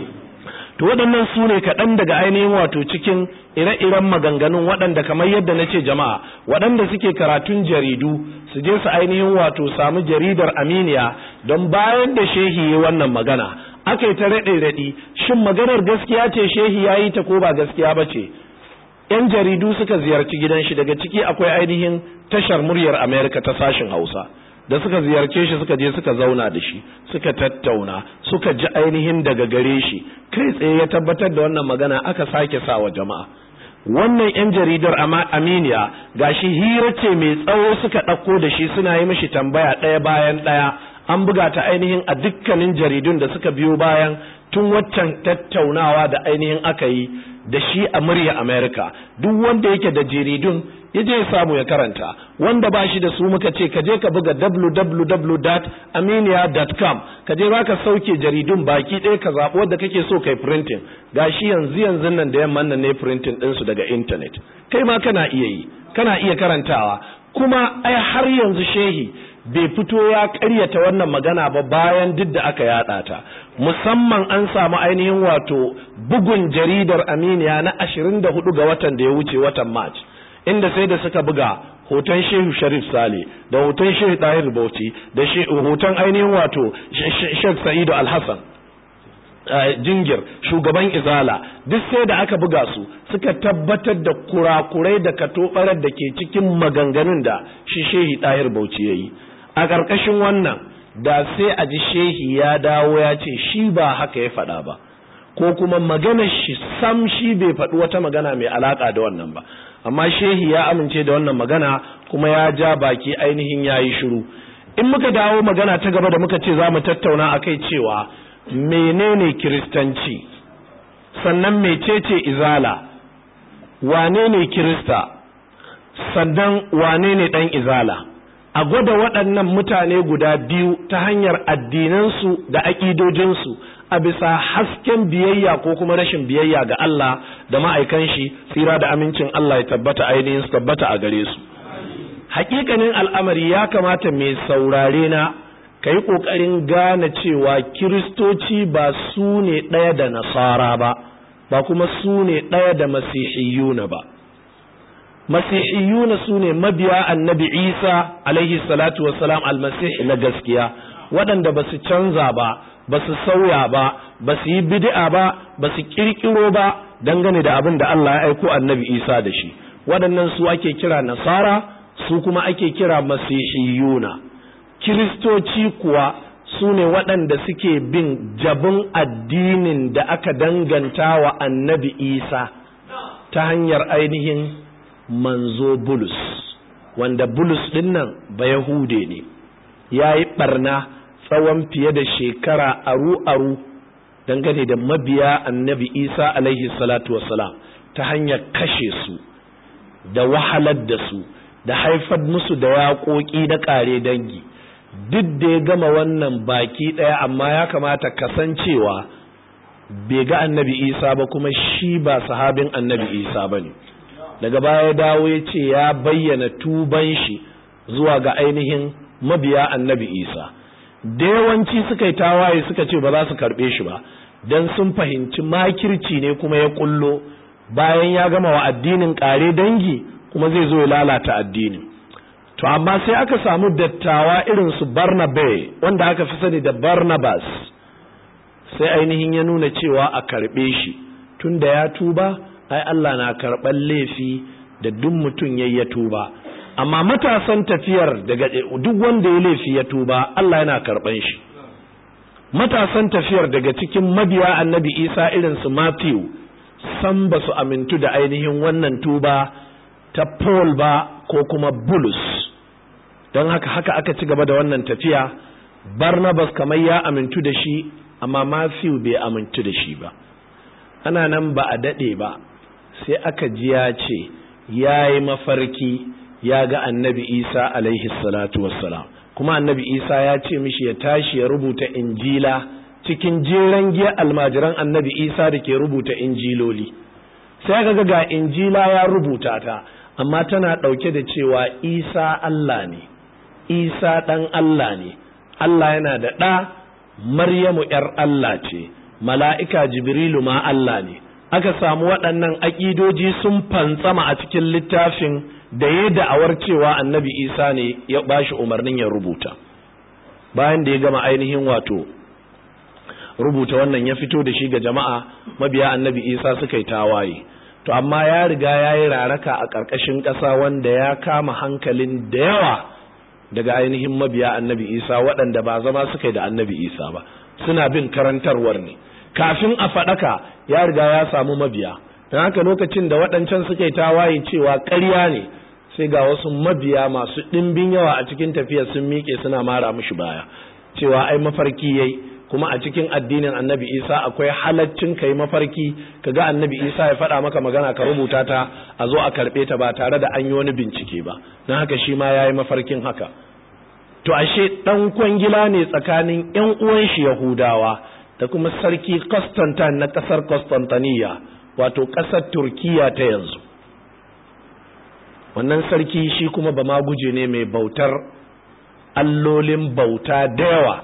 To waɗannan su ne kaɗan daga ainihin wato cikin ire-iren maganganun waɗanda kamar yadda na ce jama'a waɗanda suke karatun jaridu su je su ainihin wato samu jaridar Aminiya don bayan da shehi ya wannan magana aka yi ta raɗe-raɗi shin maganar gaskiya ce shehi ya yi ta ko ba gaskiya ba ce. ‘Yan jaridu suka ziyarci gidan shi, daga ciki akwai ainihin tashar muryar Amerika ta sashin Hausa da suka ziyarce shi suka je suka zauna da shi suka tattauna suka ji ainihin daga gare shi kai tsaye ya tabbatar da wannan magana aka sake sa wa jama'a. Wannan ‘yan jaridar Aminiya gashi hira ce mai tsawo suka ɗauko da shi suna yi mishi tambaya ɗaya bayan ɗaya, an buga ta ainihin a dukkanin jaridun da suka biyo bayan tun waccan tattaunawa da ainihin aka yi da shi a murya Amerika. Duk wanda yake da jaridun ya je ya samu ya karanta, wanda ba shi da su muka ce ka je ka buga w w w dot aminiya dot com ka je zaka sauke jaridun baki ɗaya ka zaɓi wanda kake so kai printing. Gashi yanzu yanzu nan da yamman nan ne printing ɗinsu daga internet, kai ma kana iya yi, kana iya karantawa. Kuma ai har yanzu shehi bai fito ya ƙaryata wannan magana ba bayan duk da aka yada ta, musamman an samu ainihin wato bugun jaridar Aminiya na ashirin da hudu ga watan da ya wuce, watan March, inda sai da suka buga hoton Shehu Sharif Sale da hoton Shehu Tahir Bauchi da hoton ainihin wato Sheikh Sa'idu Al-Hassan Jingir, shugaban Izala, duk sai da aka buga su suka tabbatar da kurakurai da katobarar da ke cikin maganganun da shi Shehu Tahir Bauchi yayi. A ƙarƙashin wannan da sai a ji shehi ya dawo ya ce shi ba haka ya faɗa ba, ko kuma maganar shi sam shi bai faɗi wata magana mai alaƙa da wannan ba, amma shehi ya amince da wannan magana kuma ya ja baki ainihin ya yi shiru. In muka dawo magana ta gaba da muka ce za mu tattauna a kai cewa menene kiristanci, sannan mecece izala, wane ne kirista, sannan wane ne ɗan izala. A gwada waɗannan mutane guda biyu ta hanyar addinansu da aƙidojinsu a bisa hasken biyayya ko kuma rashin biyayya ga Allah da ma'aikan shi, tsira da amincin Allah ya tabbata ainihin su tabbata a gare su. Hakikanin al'amari ya kamata mai saurare na ka yi ƙoƙarin gane cewa Kiristoci ba su ne ɗaya da Nasara ba, ba kuma su ne ɗaya da Masihiyuna ba. Masihiyuna su ne mabiya annabi Isa alaihi salatu wassalam almasih na gaskiya, waɗanda ba su canza ba, ba su sauya ba, ba su yi bid'a ba, ba su ƙirƙiro ba dangane da abin da Allah ya aiko annabi Isa da shi. Waɗannan su ake kira Nasara, su kuma ake kira Masihiyuna. Kiristoci kuwa su ne waɗanda suke bin jabin addinin da aka danganta wa annabi Isa ta hanyar ainihin manzo Bulus, wanda Bulus ɗin nan ba Yahude ne, ya yi ɓarna tsawon fiye da shekara aru-aru dangane da mabiya annabi Isa alaihi salatu wassalam ta hanyar kashe su da wahalar da su da haifar musu da yaƙoƙi na ƙare dangi. Duk da ya gama wannan baki ɗaya, amma ya kamata kasancewa bai ga annabi Isa ba, kuma shi ba sahabin annabi Isa ba ne. Daga baya dawo ya ce ya bayyana tuban shi zuwa ga ainihin mabiya annabi Isa. Da yawanci suka yi tawaye suka ce ba za su karɓe shi ba, don sun fahimci makirci ne kuma ya kullo bayan ya gama wa addinin ƙare dangi kuma zai zo ya lalata addinin. To amma sai aka samu dattawa irin su Barnabe, wanda aka fi sani da Barnabas, sai ainihin ya nuna cewa a karɓe shi tunda ya tuba. Ai Allah na karɓar laifi da duk mutum yayi ya tuba, amma matasan tafiyar daga duk wanda ya laifi ya tuba Allah yana karɓan shi. Matasan tafiyar daga cikin mabiya annabi Isa irin su Matthew san ba su amintu da ainihin wannan tuba ta Paul ba ko kuma Bulus, don haka haka aka ci gaba da wannan tafiya. Barnabas kamar ya amintu da shi, amma Matthew bai amintu da shi ba. ana nan ba a daɗe ba sai aka ji ya ce ya yi mafarki ya ga annabi Isa alaihi salatu wassalam, kuma annabi Isa ya ce mishi ya tashi ya rubuta injila cikin jeren giya almajiran annabi Isa da ke rubuta injiloli. Sai aka ga injila ya rubuta ta, amma tana ɗauke da cewa Isa Allah ne, Isa ɗan Allah ne, Allah yana da ɗa, Maryamu ‘yar Allah ce, mala'ika Jibrilu ma Allah ne. Aka samu waɗannan aƙidoji sun fantsama a cikin littafin da ya da'awar cewa annabi Isa ne ya ba shi umarnin ya rubuta. Bayan da ya gama ainihin wato rubuta wannan ya fito da shi ga jama'a, mabiya annabi Isa suka yi tawaye. To amma ya riga ya yi raraka a ƙarƙashin ƙasa wanda ya kama hankalin da yawa daga ainihin mabiya annabi Isa waɗanda ba zama suka yi da annabi Isa ba, suna bin karantarwar ne. Kafin a faɗaka ya riga ya samu mabiya, don haka lokacin da waɗancan suka yi tawaye cewa ƙarya ne, sai ga wasu mabiya masu ɗimbin yawa a cikin tafiya sun miƙe suna mara mushi baya, cewa ai mafarki yayi, kuma a cikin addinin annabi Isa akwai halaccin kai mafarki kaga annabi Isa ya faɗa maka magana ka rubuta ta a zo a karɓe ta ba tare da an yi wani bincike ba, don haka shi ma yayi mafarkin haka. To ashe ɗan kwangila ne tsakanin ƴan uwan shi Yahudawa da kuma sarki Constantine na ƙasar Constantiniya, wato ƙasar Turkiya ta yanzu. Wannan sarki shi kuma ba ma guje ne mai bautar allolin bauta da yawa.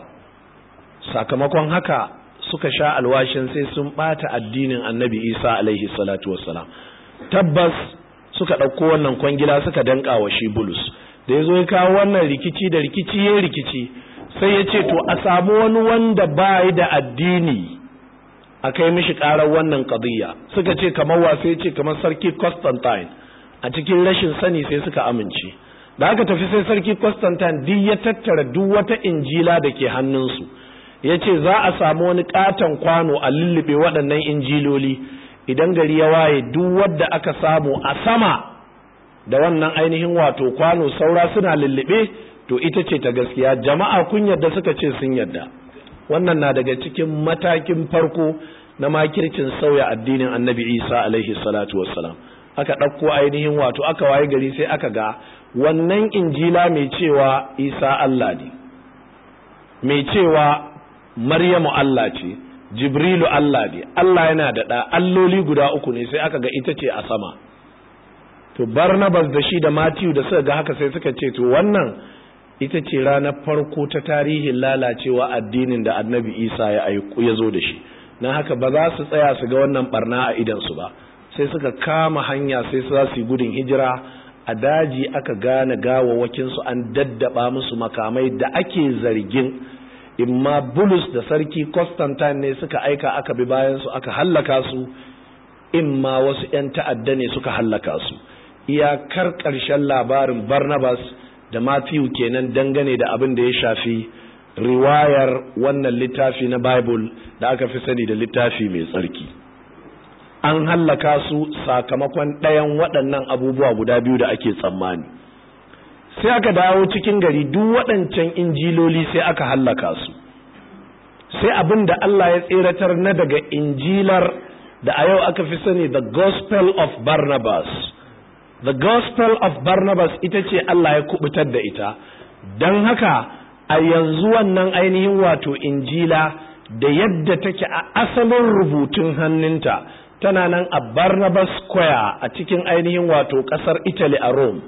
Sakamakon haka suka sha alwashin sai sun ɓata addinin annabi Isa alaihi salatu wassalam. Tabbas suka ɗauko wannan kwangila suka danka wa shi Bulus. Da ya zo ya kawo wannan rikici da rikici ya rikici, sai ya ce to a samu wani wanda ba yi da addini a kai mishi ƙarar wannan ƙadiyya. Suka ce kamar wa, sai ce kamar sarki Constantine. A cikin rashin sani sai suka amince. Da aka tafi sai sarki Constantine duk ya tattara duk wata injila da ke hannunsu, ya ce za a samu wani ƙaton kwano a lullube waɗannan injiloli, idan gari ya waye duk wadda aka samu a sama da wannan ainihin wato kwano saura suna lullube, to ita ce ta gaskiya. Jama'a kun yadda? Suka ce sun yadda. Wannan na daga cikin matakin farko na makircin sauya addinin annabi Isa alaihi salatu wassalam. Aka ɗauko ainihin wato aka waye gari sai aka ga wannan injila mai cewa Isa Allah ne, mai cewa Maryamu Allah ce, Jibrilu Allah ne, Allah yana da ɗa, alloli guda uku ne, sai aka ga ita ce a sama. To Barnabas da shi da Matthew da suka ga haka sai suka ce to wannan ita ce ranar farko ta tarihin lalacewa addinin da annabi Isa ya aiko ya zo da shi. Na haka ba za su tsaya su ga wannan barna a idansu ba, sai suka kama hanya sai su za su yi gudun hijira. A daji aka gane gawawakinsu an daddaba musu makamai da ake zargin imma Bulus da sarki Constantine ne suka aika aka bi bayansu aka hallaka su, imma wasu 'yan ta'adda ne suka hallaka su. Iyakar ƙarshen labarin Barnabas da Matthew kenan dangane da abin da ya shafi riwayar wannan littafi na Bible da aka fi sani da littafi mai tsarki. An hallaka su sakamakon ɗayan waɗannan abubuwa guda biyu da ake tsammani. Sai aka dawo cikin gari duk waɗancan injiloli sai aka hallaka su. Sai abin da Allah ya tseratar na daga injilar da a yau aka fi sani the Gospel of Barnabas. The Gospel of Barnabas ita ce Allah ya kubutar da ita. Don haka a yanzu wannan ainihin wato injila da yadda take a asalin rubutun hannunta tana nan a Barnabas Square a cikin ainihin wato ƙasar Italy a Rome.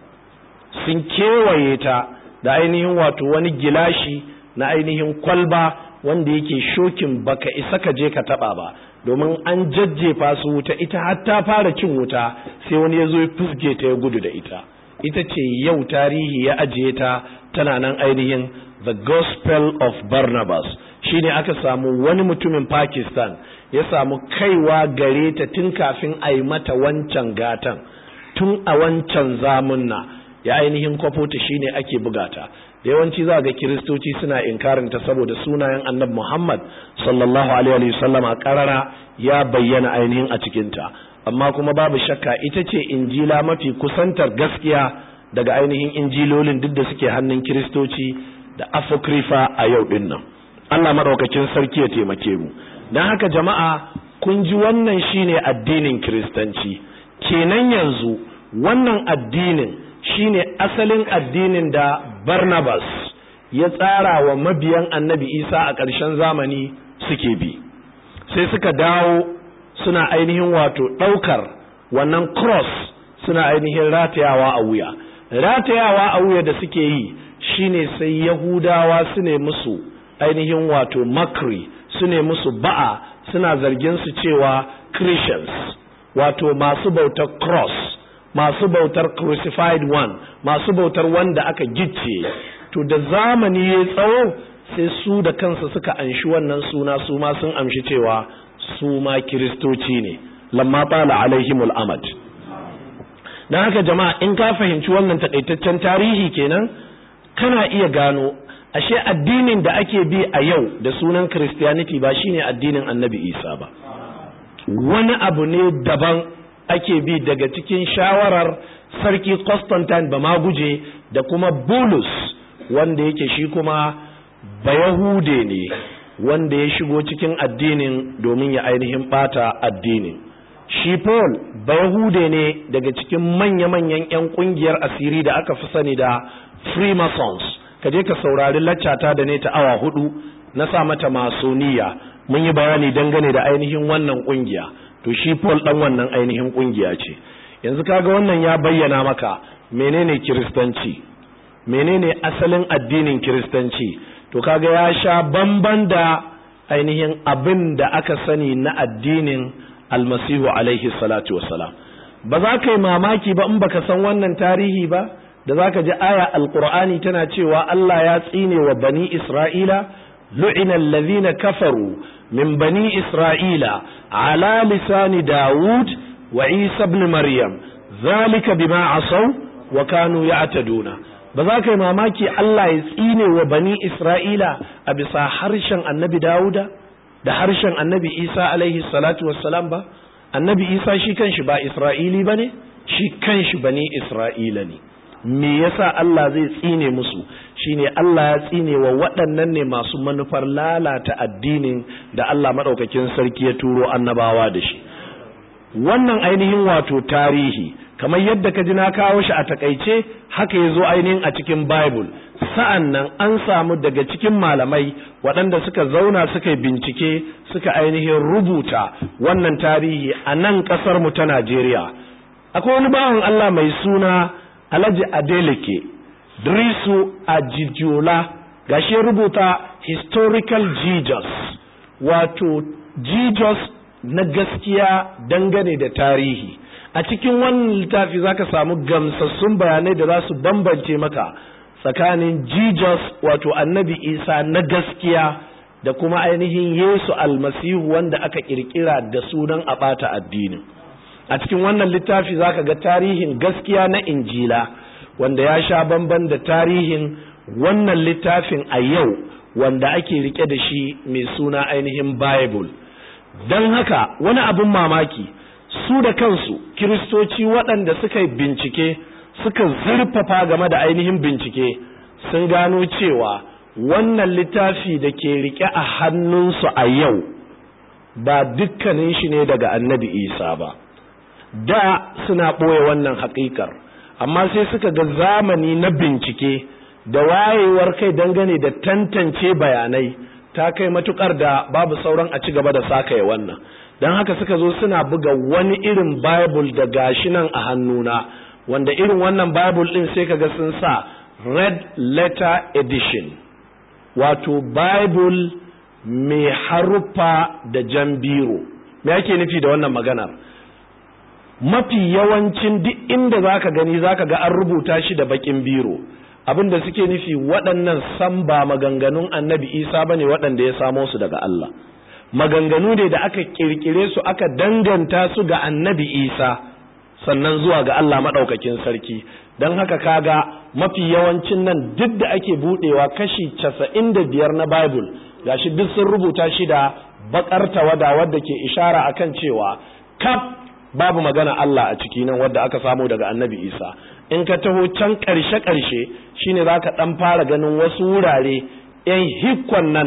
Sun kewaye ta da ainihin wato wani gilashi na ainihin kwalba wanda yake shokin baka isa ka je ka taba ba, domin an jajjefa su wuta, ita har ta fara cin wuta sai wani ya zo ya fusge ta ya gudu da ita. Ita ce yau tarihi ya ajiye ta, tana nan ainihin The Gospel of Barnabas. Shine aka samu wani mutumin Pakistan ya samu kaiwa gare ta tun kafin a yi mata wancan gatan, tun a wancan zamunna ya ainihin kwafota, shine ake bugata. Da yawanci za ga kiristoci suna inkarinta saboda sunayen annabi Muhammad sallallahu alaihi wa sallam a karara ya bayyana ainihin a cikinta, amma kuma babu shakka ita ce injila mafi kusantar gaskiya daga ainihin injilolin duk da suke hannun kiristoci da apocrypha a yau din nan. Allah madaukakin sarki ya taimake mu. Dan haka jama'a kun ji wannan shine addinin Kiristanci. Kenan yanzu wannan addinin shine asalin addinin da Barnabas ya tsara wa mabiyan Annabi Isa a ƙarshen zamani suke bi. Sai suka dawo suna ainihin wato ɗaukar wannan cross suna ainihin ratayawa a wuya. Ratayawa a wuya da suke yi shine sai Yahudawa su ne musu ainihin wato makri, su ne musu ba'a, suna zargin su cewa Christians, wato masu bautar cross, masu bautar crucified one, masu bautar wanda aka gicce. To da zamani ya tsawo sai su da kansu suka anshi wannan suna, su ma sun amshi cewa su ma kiristoci ne, lamma tala alaihimul amad. Dan haka jama'a, in ka fahimci wannan takaitaccen tarihi kenan kana iya gano ashe addinin da ake bi a yau da sunan Christianity ba shine addinin Annabi Isa ba, wani abu ne daban ake bi daga cikin shawarar sarki Constantine ba maguje da kuma Bulus wanda yake shi kuma Bayahude ne wanda ya shigo cikin addinin domin ya ainihin bata addinin. Shi Paul Bayahude ne daga cikin manya-manyan 'yan kungiyar asiri da aka fi sani da Freemasons. Ka je ka saurari laccata da ne ta awa hudu na sa mata masoniya, mun yi bayani dangane da ainihin wannan kungiya. To shi Paul dan wannan ainihin kungiya ce. Yanzu kaga wannan ya bayyana maka menene Kiristanci, menene asalin addinin Kiristanci. To kaga ya sha bamban da ainihin abin da aka sani na addinin Almasihu alaihi salatu wassalam. Ba za ka yi mamaki ba in baka san wannan tarihi ba, da za ka ji aya alqur'ani tana cewa Allah ya tsine wa bani Isra'ila, lu'ina allazina kafaru min bani Isra'ila ala lisani Dawud wa Isa ibn Maryam, zalika bima asaw wa kanu ya'taduna. Ba za ka yi mamaki Allah ya tsine wa bani Isra'ila a bisa harshen annabi Dawuda da harshen annabi Isa alaihi salatu wassalam ba. Annabi Isa shi kanshi ba Isra'ili ba ne, shi kanshi bani Isra'ila ne. Me yasa Allah zai tsine musu? Shine Allah ya tsine wa waɗannan ne masu manufar lalata addinin da Allah maɗaukakin sarki ya turo annabawa da shi. Wannan ainihin wato tarihi kamar yadda ka ji na kawo shi a takaice, haka ya zo ainihin a cikin Bible. Sa'an nan an samu daga cikin malamai waɗanda suka zauna suka yi bincike suka ainihin rubuta wannan tarihi a nan ƙasar mu ta Najeriya. Akwai wani bawan Allah mai suna Alhaji Adeleke Drisu Ajijiola, gashi rubuta Historical Jesus, wato Jesus na gaskiya dangane da tarihi. A cikin wannan littafi zaka samu gamsassun bayanai da za su bambance maka tsakanin Jesus wato Annabi Isa na gaskiya da kuma ainihin Yesu Almasihu wanda aka kirkira da sunan a bata addinin. A cikin wannan littafi zaka ga tarihin gaskiya na Injila wanda ya sha bamban da tarihin wannan littafin a yau wanda ake rike da shi mai suna ainihin Bible. Don haka wani abin mamaki, su da kansu Kiristoci waɗanda suka yi bincike suka zurfafa game da ainihin bincike sun gano cewa wannan littafi da ke rike a hannunsu a yau ba dukkanin shi ne daga Annabi Isa ba. Da suna ɓoye wannan haƙiƙar, amma sai suka ga zamani na bincike da wayewar kai dangane da tantance bayanai ta kai matukar da babu sauran a ci gaba da sakaye wannan. Don haka suka zo suna buga wani irin Bible da gashi nan a hannuna, wanda irin wannan Bible din sai kaga sun sa Red Letter Edition, wato Bible mai haruffa da jan biro. Me yake nufi da wannan maganar? Mafi yawancin duk inda zaka gani zaka ga an rubuta shi da bakin biro. Abinda suke nufi waɗannan san ba maganganun Annabi Isa bane waɗanda ya samo su daga Allah. Maganganu ne da aka kirkire su aka danganta su ga Annabi Isa sannan zuwa ga Allah madaukakin sarki. Dan haka kaga mafi yawancin nan duk da ake budewa kashi casa'in da biyar na Bible gashi duk sun rubuta shi da bakar tawada wadda ke ishara akan cewa kaf babu magana Allah a ciki nan wadda aka samu daga Annabi Isa. In ka taho can ƙarshe-ƙarshe shine zaka dan fara ganin wasu wurare yan hikkon nana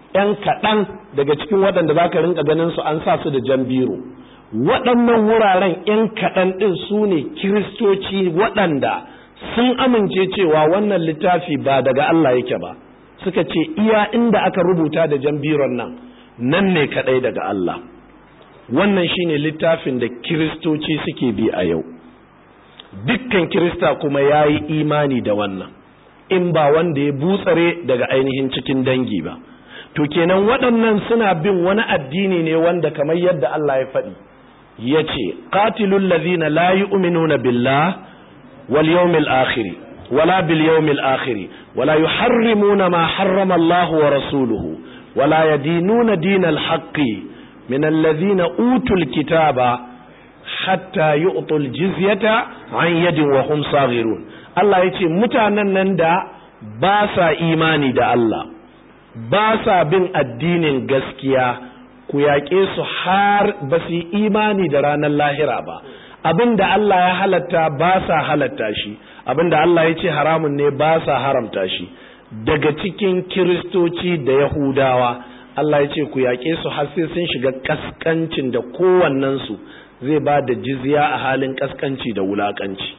‘yan kaɗan daga cikin waɗanda za ka rinka ganin su an sa su da jan biro. Waɗannan wuraren ‘yan kaɗan ɗin su ne Kiristoci waɗanda sun amince cewa wannan littafi ba daga Allah yake ba, suka ce iya inda aka rubuta da jan biron nan, nan ne kaɗai daga Allah. Wannan shine littafin da Kiristoci suke bi a yau. Dukkan Kirista kuma ya yi imani da wannan, in ba wanda ya butsare daga ainihin cikin dangi ba. To kenan waɗannan suna bin wani addini ne wanda kamar yadda Allah ya faɗi, ya ce, qatilul ladhina la yu'minuna billah wal yawmil akhir wala bil yawmil akhir wala yuharrimuna ma harrama Allah wa rasuluhu wala yadinuna dinal haqqi min alladhina utul kitaba hatta yu'tul jizyata an yadin wa hum saghirun. Allah ya ce mutanen nan da ba sa imani da Allah, ba sa bin addinin gaskiya, ku yaƙe su har ba su yi imani da ranar lahira ba. Abinda Allah ya halatta ba sa halatta shi, abinda Allah ya ce haramun ne ba sa haramta shi. Daga cikin Kiristoci da Yahudawa, Allah ya ce ku yaƙe su har sai sun shiga kaskancin da kowannensu zai ba da jizya a halin kaskanci da wulakanci.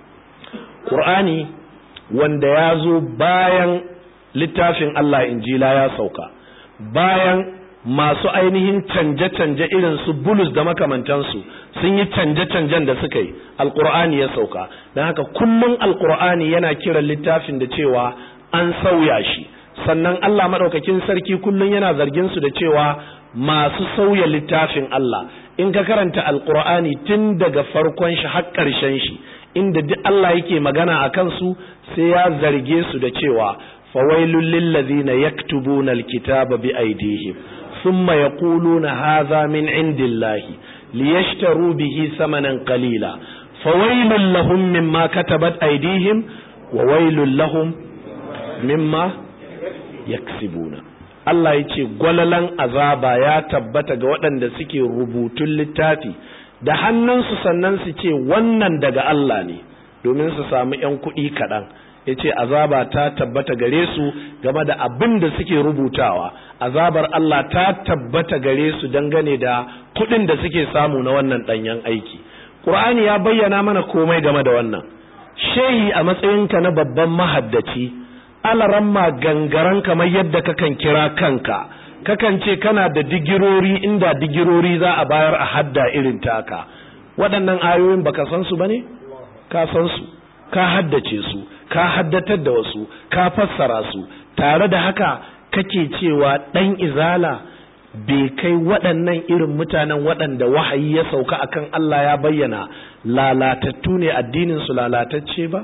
Qur'ani wanda ya zo bayan littafin Allah Injila ya sauka, bayan masu ainihin canje-canje irin su Bulus da makamantansu sun yi canje-canjen da suka yi, Alƙur'ani ya sauka. Don haka kullum Alƙur'ani yana kiran littafin da cewa an sauya shi. Sannan Allah maɗaukakin sarki kullum yana zargin su da cewa masu sauya littafin Allah. In ka karanta Alƙur'ani tun daga farkon shi har ƙarshen shi, inda duk Allah yake magana a kansu sai ya zarge su da cewa fawailul lil ladhina yaktubuna alkitaba bi aydihim thumma yaquluna hadha min indillahi liyashtaru bihi thamanan qalila fawailul lahum mimma katabat aydihim wa wailul lahum mimma yaksibuna. Allah yace gwalalan azaba ya tabbata ga waɗanda suke rubutun littafi da hannunsu sannan su ce wannan daga Allah ne domin su samu ‘yan kuɗi kaɗan. Ya ce azaba ta tabbata gare su game da abin da suke rubutawa, azabar Allah ta tabbata gare su dangane da kuɗin da suke samu na wannan ɗanyen aiki. Ƙur'ani ya bayyana mana komai game da wannan. Shehi a matsayinka na babban mahaddaci, alaramma gangaran kamar yadda kakan kira kanka, kakan ce kana da digirori inda digirori za a bayar a hadda irin taka. Waɗannan ayoyin baka san su bane? Ka san su, ka haddace su, ka haddatar da wasu, ka fassara su. Tare da haka kake cewa ɗan izala bai kai waɗannan irin mutanen waɗanda wahayi ya sauka akan Allah ya bayyana lalatattu ne, addinin su lalatacce ba?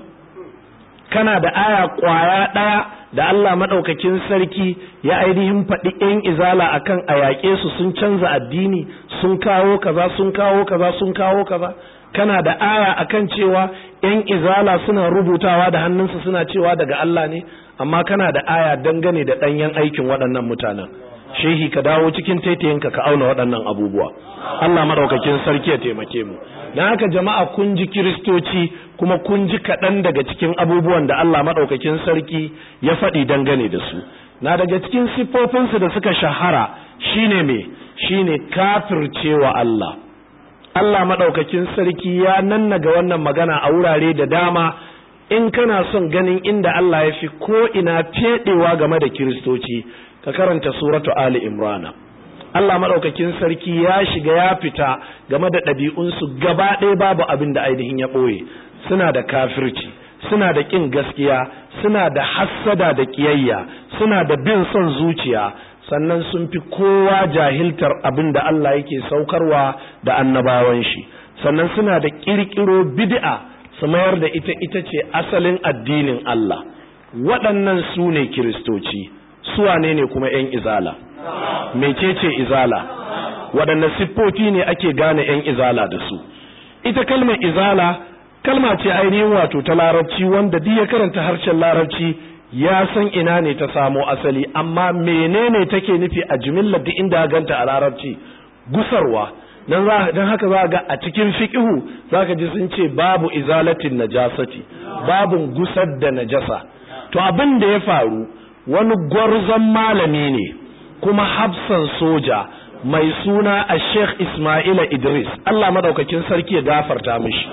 Kana da aya ƙwaya ɗaya da Allah maɗaukakin sarki ya ainihin faɗi ‘yan izala akan a yaƙe su sun canza addini, sun kawo kaza sun kawo kaza sun kawo kaza? Kana da aya akan cewa ‘yan izala suna rubutawa da hannunsu suna cewa daga Allah ne, amma kana da aya dangane da ɗanyen aikin waɗannan mutanen. Shehi ka dawo cikin taitayinka ka auna waɗannan abubuwa. Allah maɗaukakin sarki ya taimake mu. Na haka jama'a kun ji Kiristoci kuma kun ji kaɗan daga cikin abubuwan da Allah maɗaukakin sarki ya faɗi dangane da su. Na daga cikin siffofinsu da suka shahara shine me? Shine kafircewa Allah. Allah maɗaukakin sarki ya nannaga wannan magana a wurare da dama. In kana son ganin inda Allah ya fi ko ina feɗewa game da Kiristoci, ka karanta suratu Ali Imrana. Allah maɗaukakin sarki ya shiga ya fita game da ɗabi'unsu gaba ɗaya, babu abin da ainihin ya ɓoye. Suna da kafirci, suna da ƙin gaskiya, suna da hassada da ƙiyayya, suna da bin son zuciya, sannan sun fi kowa jahiltar abin da Allah yake saukarwa da annabawan shi. Sannan suna da ƙirƙiro bid'a su mayar da ita ita ce asalin addinin Allah. Waɗannan su ne Kiristoci. Su wane ne kuma ‘yan izala? Mecece izala? Waɗanne siffofi ne ake gane ‘yan izala da su? Ita kalmar izala kalma ce ainihin wato ta larabci wanda duk ya karanta harshen larabci ya san ina ne ta samo asali, amma menene take nufi a jimillar duk inda ganta a larabci? Gusarwa. Dan dan haka za ga a cikin fiqhu zaka ji sun ce babu izalatin najasati, babun gusar da najasa. To abin da ya faru, wani gwarzon malami ne kuma hafsan soja mai suna a Sheikh Ismaila Idris, Allah madaukakin sarki ya gafarta mishi.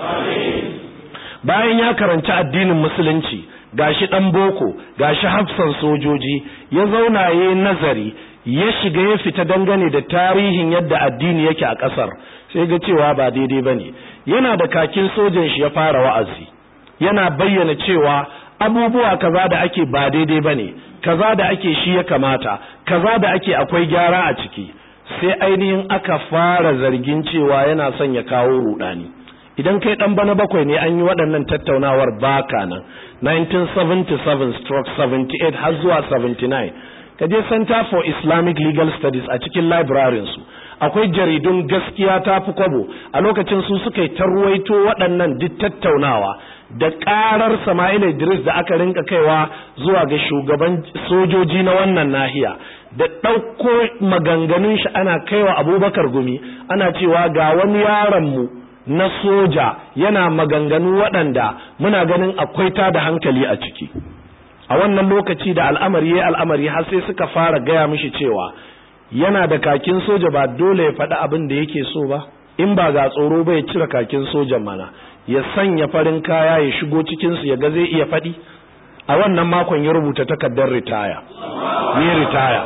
Bayan ya karanci addinin musulunci, gashi dan boko, gashi hafsan sojoji, ya zauna yayin nazari, ya shiga ya fita dangane da tarihin yadda addini yake a kasar, sai ga cewa ba daidai bane. Yana da kakin sojan shi ya fara wa'azi, yana bayyana cewa abubuwa kaza da ake ba daidai bane, kaza da ake shi ya kamata, kaza da ake akwai gyara a ciki. Sai ainihin aka fara zargin cewa yana son ya kawo rudani. Idan kai dan bana bakwai ne an yi waɗannan tattaunawar baka nan nineteen seventy-seven stroke seventy-eight har zuwa seventy-nine, kaje Center for Islamic Legal Studies a cikin librarian su akwai jaridun gaskiya ta fi kwabo, a lokacin su suka yi tarwaito waɗannan duk tattaunawa da ƙarar Sama'ila Idris da aka rinka kaiwa zuwa ga shugaban sojoji na wannan nahiya, da ɗauko maganganun shi ana kaiwa Abubakar Gumi, ana cewa ga wani yaron mu na soja yana maganganu waɗanda muna ganin akwai ta da hankali a ciki. A wannan lokaci da al'amari ya al'amari har sai suka fara gaya mishi cewa yana da kakin soja, ba dole ya faɗi abin da yake so ba, in ba ga tsoro ba ya cire kakin sojan mana, ya sanya farin kaya ya shigo cikinsu ya ga zai iya faɗi. A wannan makon ya rubuta takardar ritaya, ya ritaya,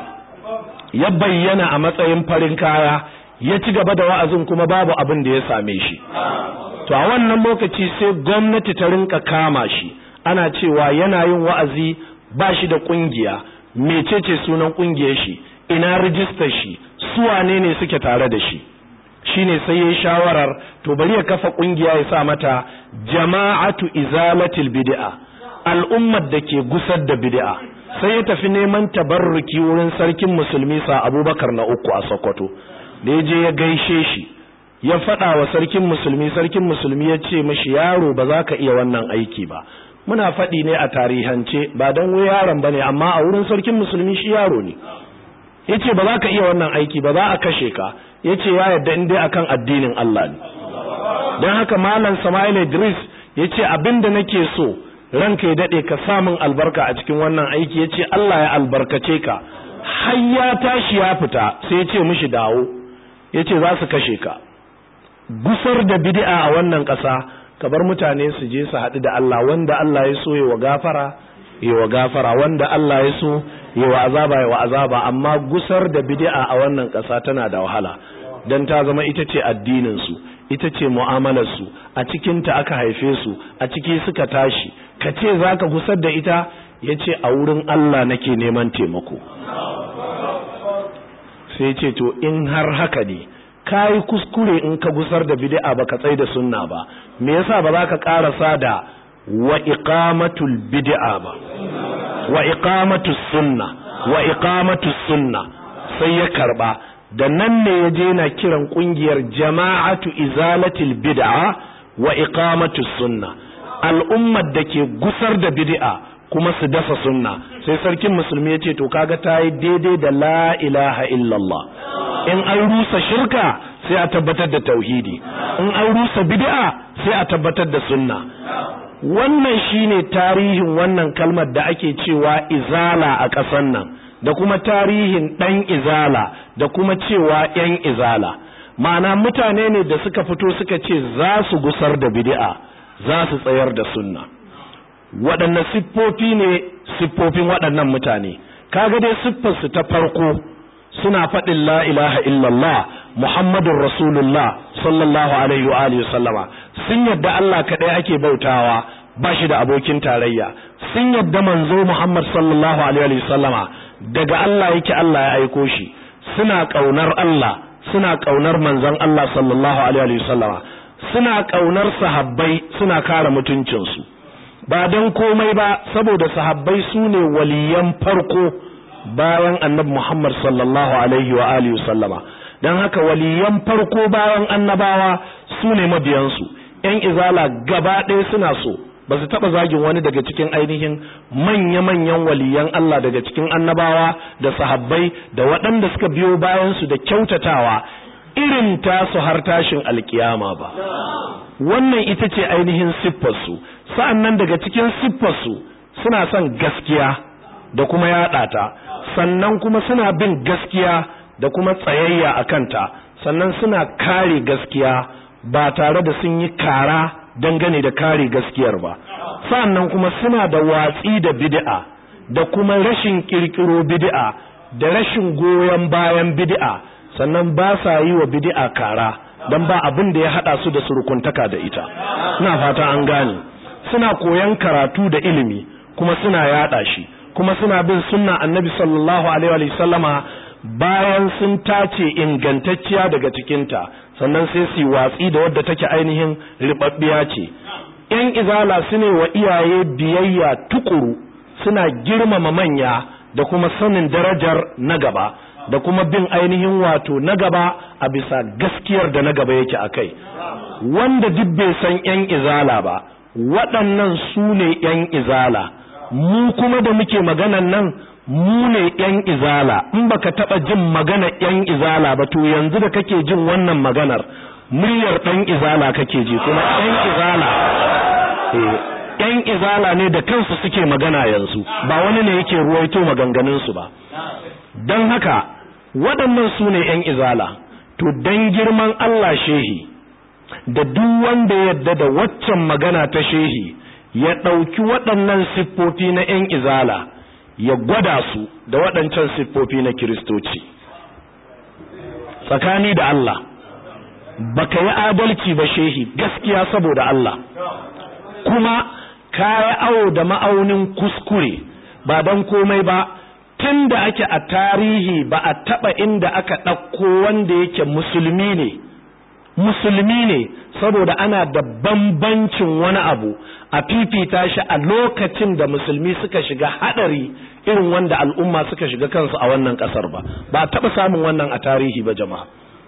ya bayyana a matsayin farin kaya, ya ci gaba da wa'azin kuma babu abin da ya same shi. To a wannan lokaci sai gwamnati ta rinka kama shi, ana cewa yana yin wa'azi ba shi da kungiya, mecece sunan kungiyar shi, ina rijistar shi, su wane ne suke tare da shi. Shine sai yayin shawarar to bari ya kafa kungiya ya sa mata Jama'atu Izalatil Bid'a, al'ummar da ke gusar da bid'a. Sai ya tafi neman tabarruki wurin sarkin musulmi sa Abubakar na uku a Sokoto. Da ya je ya gaishe shi, ya faɗa wa sarkin musulmi, sarkin musulmi ya ce mashi yaro ba za ka iya wannan aiki ba. Muna faɗi ne a tarihance ba don wai yaron ba ne, amma a wurin sarkin musulmi shi yaro ne. Ya ce ba za ka iya wannan aiki ba, za a kashe ka. Ya ce ya yarda in dai akan addinin Allah ne. Don haka Malam Sama'ila Idris ya ce abin da nake so ranka ya daɗe ka samun albarka a cikin wannan aiki. Ya ce Allah ya albarkace ka. Har ya tashi ya fita sai ya ce mishi dawo. Ya ce za su kashe ka. Gusar da bid'a a wannan ƙasa, ka bar mutane su je su haɗu da Allah, wanda Allah ya so ya wa gafara ya wa gafara, wanda Allah ya so ya wa azaba ya wa azaba. Amma gusar da bid'a a wannan ƙasa tana da wahala, dan ta zama ita ce addinin su, ita ce mu'amalar su, a cikin ta aka haife su, a ciki suka tashi. Ka ce zaka gusar da ita? Yace a wurin Allah nake neman taimako. Sai ce to in har haka ne kai kuskure in ka gusar da bid'a baka tsai da sunna ba, me yasa ba za ka karasa da wa iqamatul bid'a ba, wa iqamatus sunna, wa iqamatus sunna? Sai ya karba, da nan ne ya je na kiran kungiyar Jama'atu Izalatil Bid'a wa iqamatus sunna, al'ummar da ke gusar da bid'a kuma su dasa sunna. Sai sarkin musulmi ya ce to kaga ta yi daidai da la ilaha illallah. In an rusa shirka sai a tabbatar da tauhidi, in an rusa bid'a sai a tabbatar da sunna. Wannan shine tarihin wannan kalmar da ake cewa izala a ƙasar nan, da kuma tarihin ɗan izala, da kuma cewa ‘yan izala. Ma'ana mutane ne da suka fito suka ce za su gusar da bid'a, za su tsayar da sunna. Waɗanne siffofi ne siffofin waɗannan mutane? Kaga dai siffarsu ta farko suna faɗin la ilaha illallah Muhammadun Rasulullah sallallahu alaihi wa alihi sallama. Sun yadda Allah kaɗai ake bautawa, ba shi da abokin tarayya. Sun yadda manzo Muhammad sallallahu alaihi wa sallama daga Allah yake, Allah ya aiko shi. Suna ƙaunar Allah, suna ƙaunar manzon Allah sallallahu alaihi wa sallama. Suna ƙaunar sahabbai, suna kare mutuncinsu. Ba don komai ba, saboda sahabbai su ne waliyan farko bayan annabi Muhammad sallallahu alaihi wa alihi sallama. Dan haka waliyan farko bayan annabawa su ne mabiyansu. ‘Yan izala gaba ɗaya suna so, ba su taɓa zagin wani daga cikin ainihin manya-manyan waliyan Allah daga cikin annabawa da sahabbai da waɗanda suka biyo bayansu da kyautatawa irin tasu har tashin alkiyama ba. Wannan ita ce ainihin siffarsu. Sa'annan daga cikin siffarsu suna son gaskiya, da kuma yaɗa ta, sannan kuma suna bin gaskiya da kuma tsayayya a kanta, sannan suna kare gaskiya ba tare da sun yi kara dangane da kare gaskiyar ba, sannan kuma suna da watsi da bid'a da kuma rashin kirkiro bid'a da rashin goyon bayan bid'a, sannan ba sa yi wa bid'a kara dan ba abin da ya hada su da surukuntaka da ita. Ina fata an gane. Suna koyan karatu da ilimi kuma suna yada shi, kuma suna bin sunna annabi sallallahu alaihi wa sallama bayan sun tace ingantacciya daga cikinta, sannan sai su watsi da wadda take ainihin ribabbiya ce. Yan izala su ne wa iyaye biyayya tukuru, suna girmama manya da kuma sanin darajar na gaba da kuma bin ainihin wato na gaba a bisa gaskiyar da na gaba yake akai. Wanda duk bai san yan izala ba, waɗannan su ne yan izala, mu kuma da muke maganan nan mu ne yan izala. In baka taba jin magana yan izala ba, to yanzu da kake jin wannan maganar muryar dan izala kake ji, kuma yan izala eh yan izala ne da kansu suke magana yanzu, ba wani ne yake ruwaito maganganun su ba. Dan haka waɗannan su ne yan izala. To dan girman Allah shehi da duk wanda ya yarda da waccan magana ta shehi ya ɗauki waɗannan siffofi na yan izala ya gwada su da waɗancan siffofi na Kiristoci. Tsakani da Allah baka yi adalci ba shehi, gaskiya saboda Allah, kuma ka yi awo da ma'aunin kuskure ba don komai ba. Tun da ake a tarihi ba a taɓa inda aka ɗauko wanda yake musulmi ne musulmi ne saboda ana da bambancin wani abu a fifita shi a lokacin da musulmi suka shiga hadari irin wanda al'umma suka shiga kansu a wannan kasar ba ba taba samun wannan a tarihi ba jama'a.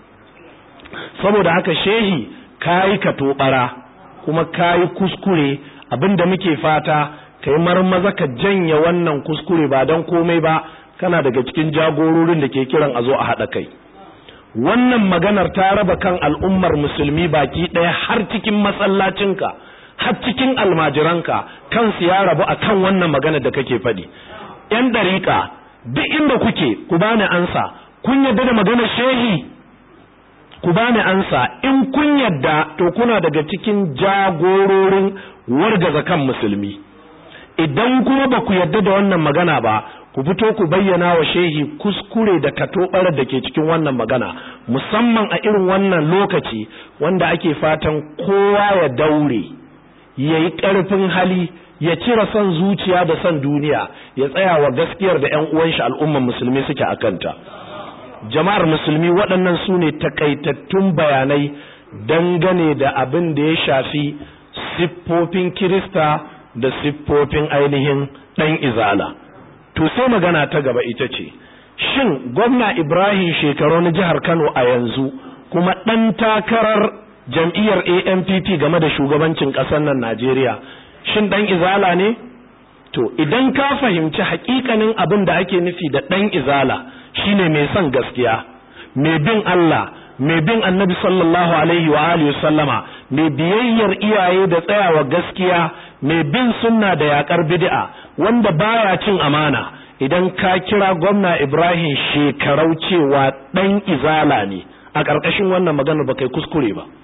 Saboda haka shehi kai ka tobara kuma kai kuskure, abinda muke fata kai marmaza ka janye wannan kuskure ba dan komai ba, kana daga cikin jagororin da ke kiran a zo a hada kai. Wannan maganar ta raba kan al'ummar musulmi baki ɗaya har cikin masallacinka, har cikin almajiranka, kansu ya rabu akan wannan magana da kake faɗi. ‘Yan ɗariƙa duk inda kuke ku bani ansa, kun yadda da maganar shehi? Ku bani ansa, in kun yadda to kuna daga cikin jagororin wargaza kan musulmi. Idan kuma ba ku yadda da wannan magana ba, ku fito ku bayyana wa shehi kuskure da katobar da ke cikin wannan magana, musamman a irin wannan lokaci wanda ake fatan kowa ya daure, ya yi ƙarfin hali, ya cire son zuciya da son duniya, ya tsaya wa gaskiyar da ‘yan uwan shi al'umman musulmi suke a kanta. Jama'ar musulmi, waɗannan su ne takaitattun bayanai dangane da abin da ya shafi siffofin Kirista da siffofin ainihin ɗan izala. To sai magana ta gaba ita ce, shin gwamna Ibrahim Shekaru na jihar Kano a yanzu kuma ɗan takarar jam'iyyar A N P P game da shugabancin ƙasar nan Najeriya, shin ɗan izala ne? To idan ka fahimci haƙiƙanin abin da ake nufi da ɗan izala shine mai son gaskiya, mai bin Allah, mai bin Annabi sallallahu alaihi wa alihi sallama, mai biyayyar iyaye da tsayawa gaskiya, mai bin sunna da yakar bid'a, wanda baya cin amana. Idan ka kira gwamna Ibrahim Shekarau cewa dan izala ne, a ƙarƙashin wannan magana ba kai kuskure ba,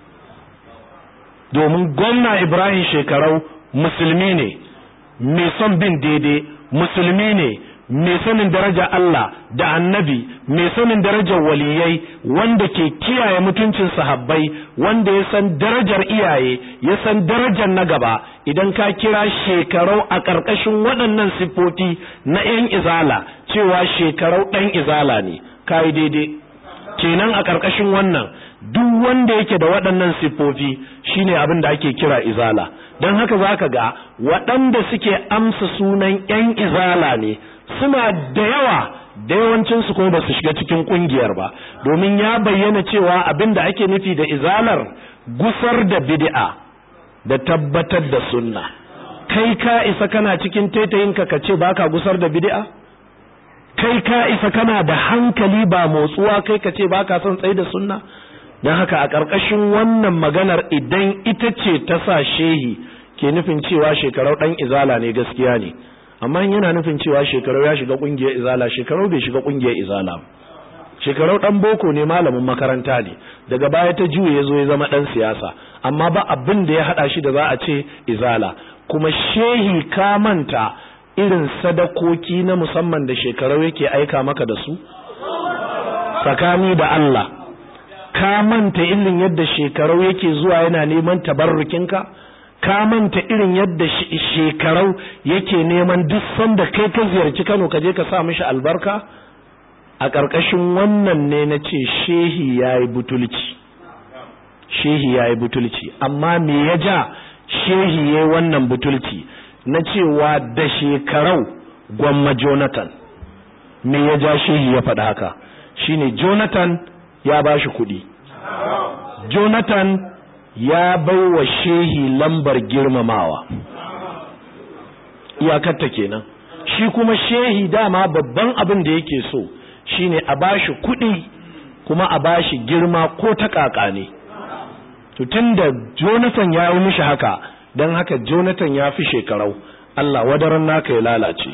domin gwamna Ibrahim Shekarau musulmi ne, mai son bin daidai, musulmi ne, mai sanin daraja Allah da annabi, mai sanin darajar waliyai, wanda ke kiyaye mutuncin sahabbai, wanda ya san darajar iyaye, ya san darajar na gaba. Idan ka kira Shekarau a ƙarƙashin waɗannan siffofi na ‘yan izala cewa Shekarau ɗan izala ne, ka yi daidai. Kenan a ƙarƙashin wannan duk wanda yake da waɗannan siffofi shine abin da ake kira izala. Don haka za ka ga waɗanda suke amsa sunan ‘yan izala ne suna da yawa, da yawancinsu kuma ba su shiga cikin ƙungiyar ba, domin ya bayyana cewa abin da ake nufi da izalar gusar da bid'a da tabbatar da sunna. Kai ka isa kana cikin taitayinka ka ce baka gusar da bid'a? Kai ka isa kana da hankali ba motsuwa kai ka ce baka son tsaye da sunna? Don haka a ƙarƙashin wannan maganar, idan ita ce ta sa shehi ke nufin cewa Shekarau ɗan izala ne, gaskiya ne. amma yana nufin cewa shekarau ya shiga kungiyar izala, shekarau bai shiga kungiyar izala. Shekarau dan boko ne, malamin makaranta ne, daga baya ta juye ya zo ya zama dan siyasa, amma ba abin da ya hada shi da za a ce izala. Kuma shehi ka manta irin sadakoki na musamman da shekarau yake aika maka da su tsakani da Allah. Ka manta irin yadda shekarau yake zuwa yana neman tabarrukinka, ka manta irin yadda shekarau yake neman duk sanda kai ka ziyarci Kano ka je ka sa mishi albarka. A ƙarƙashin wannan ne na ce shehi yayi butulci, shehi yayi butulci. Amma me ya ja shehi yayi wannan butulci na cewa da shekarau gwamma Jonathan? Me ya ja shehi ya faɗa haka? Shine Jonathan ya ba shi kuɗi, Jonathan ya bai wa shehi lambar girmamawa, iyakarta kenan. Shi kuma shehi dama babban abin da yake so shine a ba shi kuɗi kuma a ba shi girma ko ta ƙaƙa ne. To tunda Jonathan ya yi mishi haka, don haka Jonathan ya fi shekarau. Allah wadaran naka ya lalace.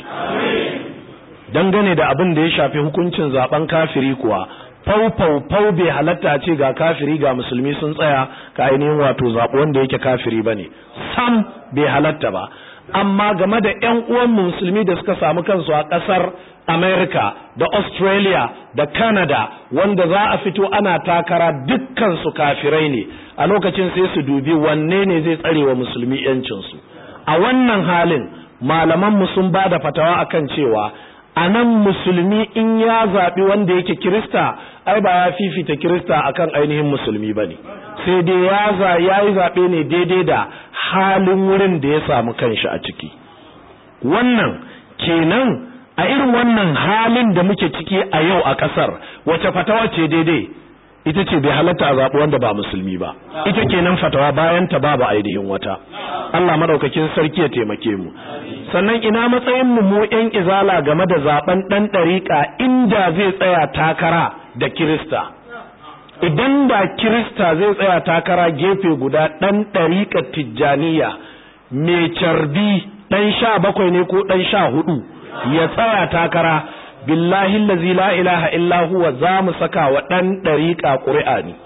Dangane da abin da ya shafi hukuncin zaben kafiri kuwa, fau fau fau bai halatta ce ga kafiri ga musulmi sun tsaya ka ainihin wato zaɓo wanda yake kafiri ba ne, sam bai halatta ba. Amma game da ƴan uwan musulmi da suka samu kansu a ƙasar America da Australia da Canada wanda za a fito ana takara dukkan su kafirai ne, a lokacin sai su dubi wanne ne zai tsare wa musulmi yancinsu. A wannan halin malaman mu sun ba da fatawa akan cewa a nan musulmi in ya zaɓi wanda yake Kirista, ai ba ya fifita Kirista akan ainihin musulmi ba ne, sai dai ya yi zaɓe ne daidai da halin wurin da ya samu kanshi a ciki. Wannan kenan a irin wannan halin da muke ciki a yau a ƙasar, wace fatawa ce daidai? Ita ce bai halatta a zaɓi wanda ba musulmi ba. Ita kenan fatawa, bayan ta babu ainihin wata. Allah madaukakin sarki ya taimake mu. Sannan ina matsayin mu mu ƴan izala game da zaben ɗan ɗariƙa inda zai tsaya takara da Kirista? Idan da Kirista zai tsaya takara gefe guda, ɗan ɗariƙar Tijjaniya mai carbi ɗan sha bakwai ne ko ɗan sha hudu ya tsaya takara, billahi allazi la ilaha illa huwa za mu saka wa ɗan ɗariƙa ƙuri'a ne.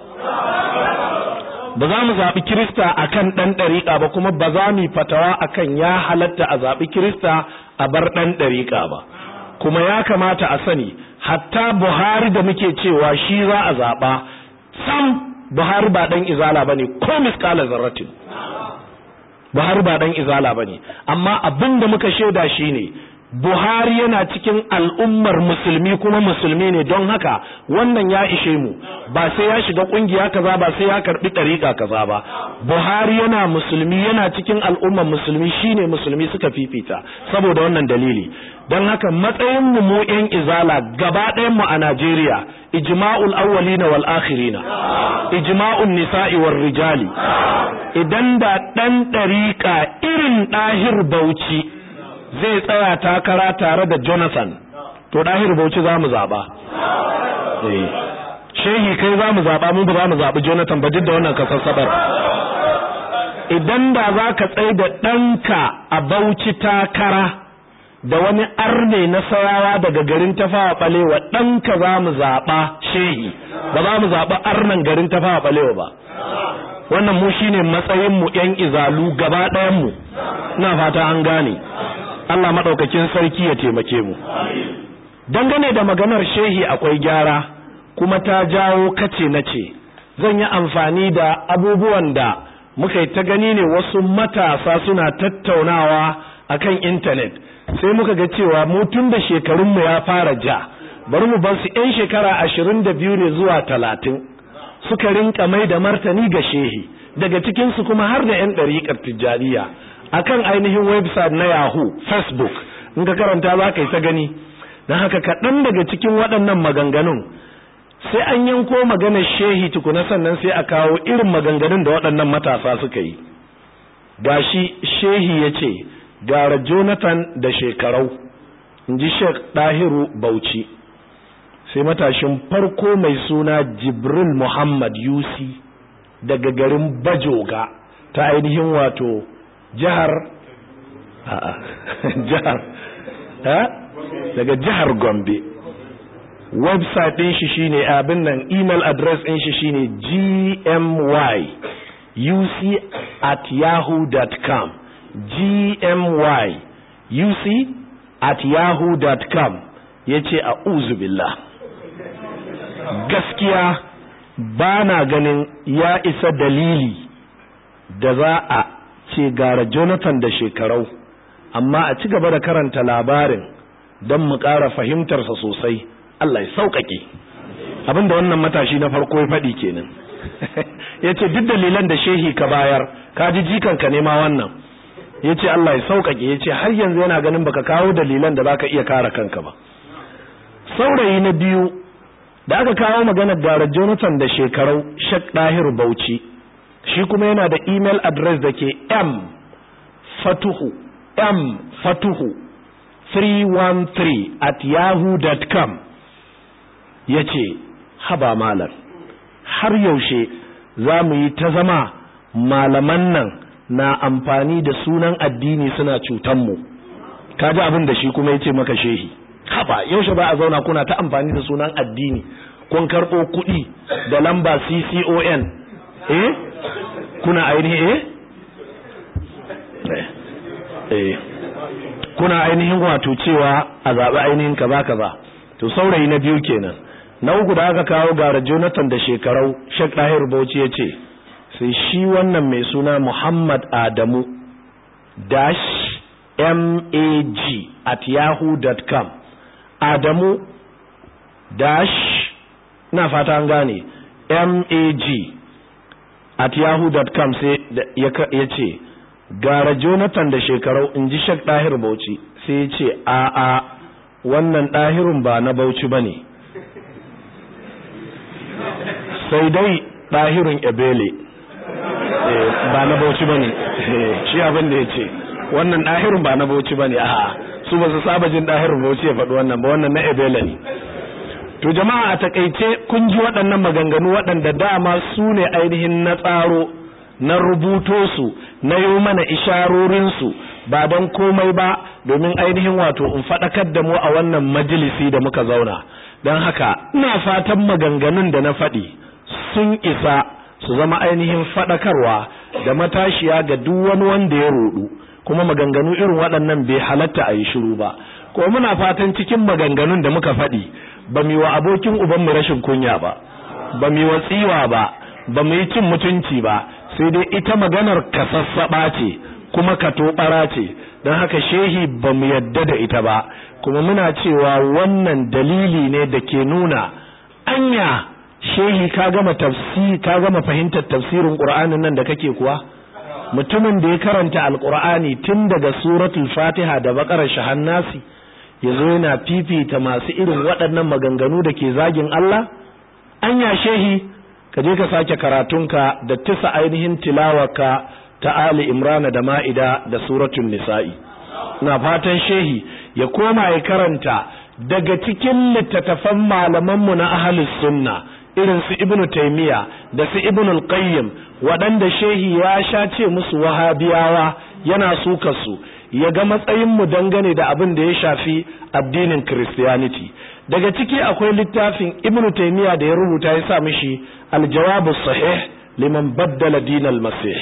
Ba za mu zaɓi Kirista akan ɗan ɗariƙa ba, kuma ba za mu fatawa akan ya halatta a zaɓi Kirista a bar ɗan ɗariƙa ba. Kuma ya kamata a sani, hatta Buhari da muke cewa shi za a zaɓa, sam Buhari ba ɗan izala ba ne ko miskala zarratin. Buhari ba ɗan izala ba ne, amma abin da muka shaida shi ne Buhari yana cikin al'ummar musulmi kuma musulmi ne, don haka wannan ya ishe mu, ba sai ya shiga kungiya kaza ba, sai ya karbi dariƙa kaza ba. Buhari yana musulmi, yana cikin al'ummar musulmi, shine musulmi suka fifita saboda wannan dalili. Don haka matsayin mu mu ƴan izala gaba ɗayan mu a Najeriya, ijma'ul awwalina wal akhirina, ijma'un nisa'i war rijali. Idan da dan dariƙa irin Dahir Bauchi zai tsaya takara tare da Jonathan, to Dahir Bauchi za mu zaɓa. Shehi kai za mu zaɓa, mu ba za mu zaɓi Jonathan ba, duk da wannan kasassabar. Idan da za ka tsaye da ɗanka a Bauchi takara da wani arne na sayawa daga garin Tafawa Balewa, ɗanka za mu zaɓa shehi, ba za mu zaɓi arnan garin Tafawa Balewa ba. Wannan mu shine matsayin mu ƴan izalu gaba ɗayan mu, ina fata an gane. Allah madaukakin sarki ya taimake mu. Dangane da maganar shehi akwai gyara, kuma ta jawo kace nace. Zan yi amfani da abubuwan da muka yi ta gani ne wasu matasa suna tattaunawa akan internet, sai muka ga cewa mu tun da shekarun mu ya fara ja, bari mu bar su ƴan shekara ashirin da biyu ne zuwa talatin suka rinka mai da martani ga shehi, daga cikin su kuma har da ƴan ɗariƙar Tijjaniya. Akan ainihin website na Yahoo, Facebook, in ka karanta za ka yi ta gani. Dan haka kaɗan daga cikin waɗannan maganganun sai an yanko maganar shehi tukuna, sannan sai a kawo irin maganganun da waɗannan matasa suka yi. Gashi shehi ya ce gara Jonathan da shekarau, in ji Sheikh Dahiru Bauchi. Sai matashin farko mai suna Jibril Muhammad Yusi daga garin Bajoga ta ainihin wato jihar jihar eh daga jihar Gombe. Website din shi shine abin nan, email address din shi shine g m y u c at yahoo dot com, g m y u c at yahoo dot com. yace a'udhu billah, gaskiya ba na ganin ya isa dalili da za a ce gara Jonathan da shekarau, amma a ci gaba da karanta labarin don mu ƙara fahimtarsa sosai. Allah ya sauƙaƙe abinda wannan matashi na farko ya faɗi kenan. Ya ce duk dalilan da shehi ka bayar ka ji jikanka ne ma wannan. Ya ce Allah ya sauƙaƙe, ya ce har yanzu yana ganin baka kawo dalilan da baka iya kare kanka ba. Saurayi na biyu da aka kawo maganar gara Jonathan da shekarau, Sheikh Dahir Bauchi, shi kuma yana da email address da ke m fatuhu m fatuhu three one three at yahoo dot com. ya ce haba malam, har yaushe za mu yi ta zama malaman nan na amfani da sunan addini suna cutanmu? Ka ji abin da shi kuma ya ce maka shehi, haba yaushe ba a zauna kuna ta amfani da sunan addini, kun karɓo kuɗi da lamba C C O N, eh kuna ainihin eh eh kuna ainihin wato cewa a zaɓi ainihin kaza kaza. To saurayi na biyu kenan. Na uku da aka kawo gara Jonathan da shekarau, Sheikh Dahir Bauchi ya ce sai shi wannan mai suna Muhammad Adamu dash mag at yahoo dot com, Adamu dash na fata an gane mag at yahoo dot com, sai ya ce gara Jonathan da shekarau in ji Sheikh Dahir Bauchi, sai ya ce a a wannan Dahirun ba na Bauchi bane, sai dai Dahirun Ebele ba na Bauchi bane. Shi abin da yace wannan Dahirun ba na Bauchi bane, a su ba su saba jin Dahirun Bauchi ya faɗi wannan ba, wannan na Ebele ne. To jama'a, a takeice kun ji waɗannan maganganu waɗanda dama su ne ainihin na tsaro, na rubuto su, na yi mana isharorin su ba don komai ba, domin ainihin wato in faɗakar da mu a wannan majalisi da muka zauna. Don haka ina fatan maganganun da na faɗi sun isa su zama ainihin faɗakarwa da matashiya ga duk wani wanda ya rudu, kuma maganganu irin waɗannan bai halatta a yi shiru ba. Ko muna fatan cikin maganganun da muka faɗi ba mu yi wa abokin ubanmu rashin kunya ba, ba mu yi wa tsiwa ba, ba mu yi cin mutunci ba, sai dai ita maganar kasassaɓa ce kuma katobara ce. Don haka shehi ba mu yadda da ita ba, kuma muna cewa wannan dalili ne da ke nuna anya shehi ka gama tafsiri, ka gama fahimtar tafsirin Qur'anin nan da kake kuwa? Mutumin da ya karanta Alqur'ani tun daga suratul Fatiha da Baqara shahannasi yazo yana fifita masu irin waɗannan maganganu da ke zagin Allah? Anya shehi ka je ka sake karatunka da tisa ainihin tilawaka ta Ali Imran da Ma'ida da suratul Nisa'i. Na fatan shehi ya koma ya karanta daga cikin littattafan malamanmu na ahlus sunna irin su Ibn Taymiyyah da su Ibn al-Qayyim, waɗanda shehi ya sha ce musu wahabiyawa, yana suka su, ya ga matsayin mu dangane da abin da ya shafi addinin Christianity. Daga ciki akwai littafin Ibn Taymiyyah da ya rubuta, ya sa mishi al-Jawab as-Sahih liman baddala din al-Masih,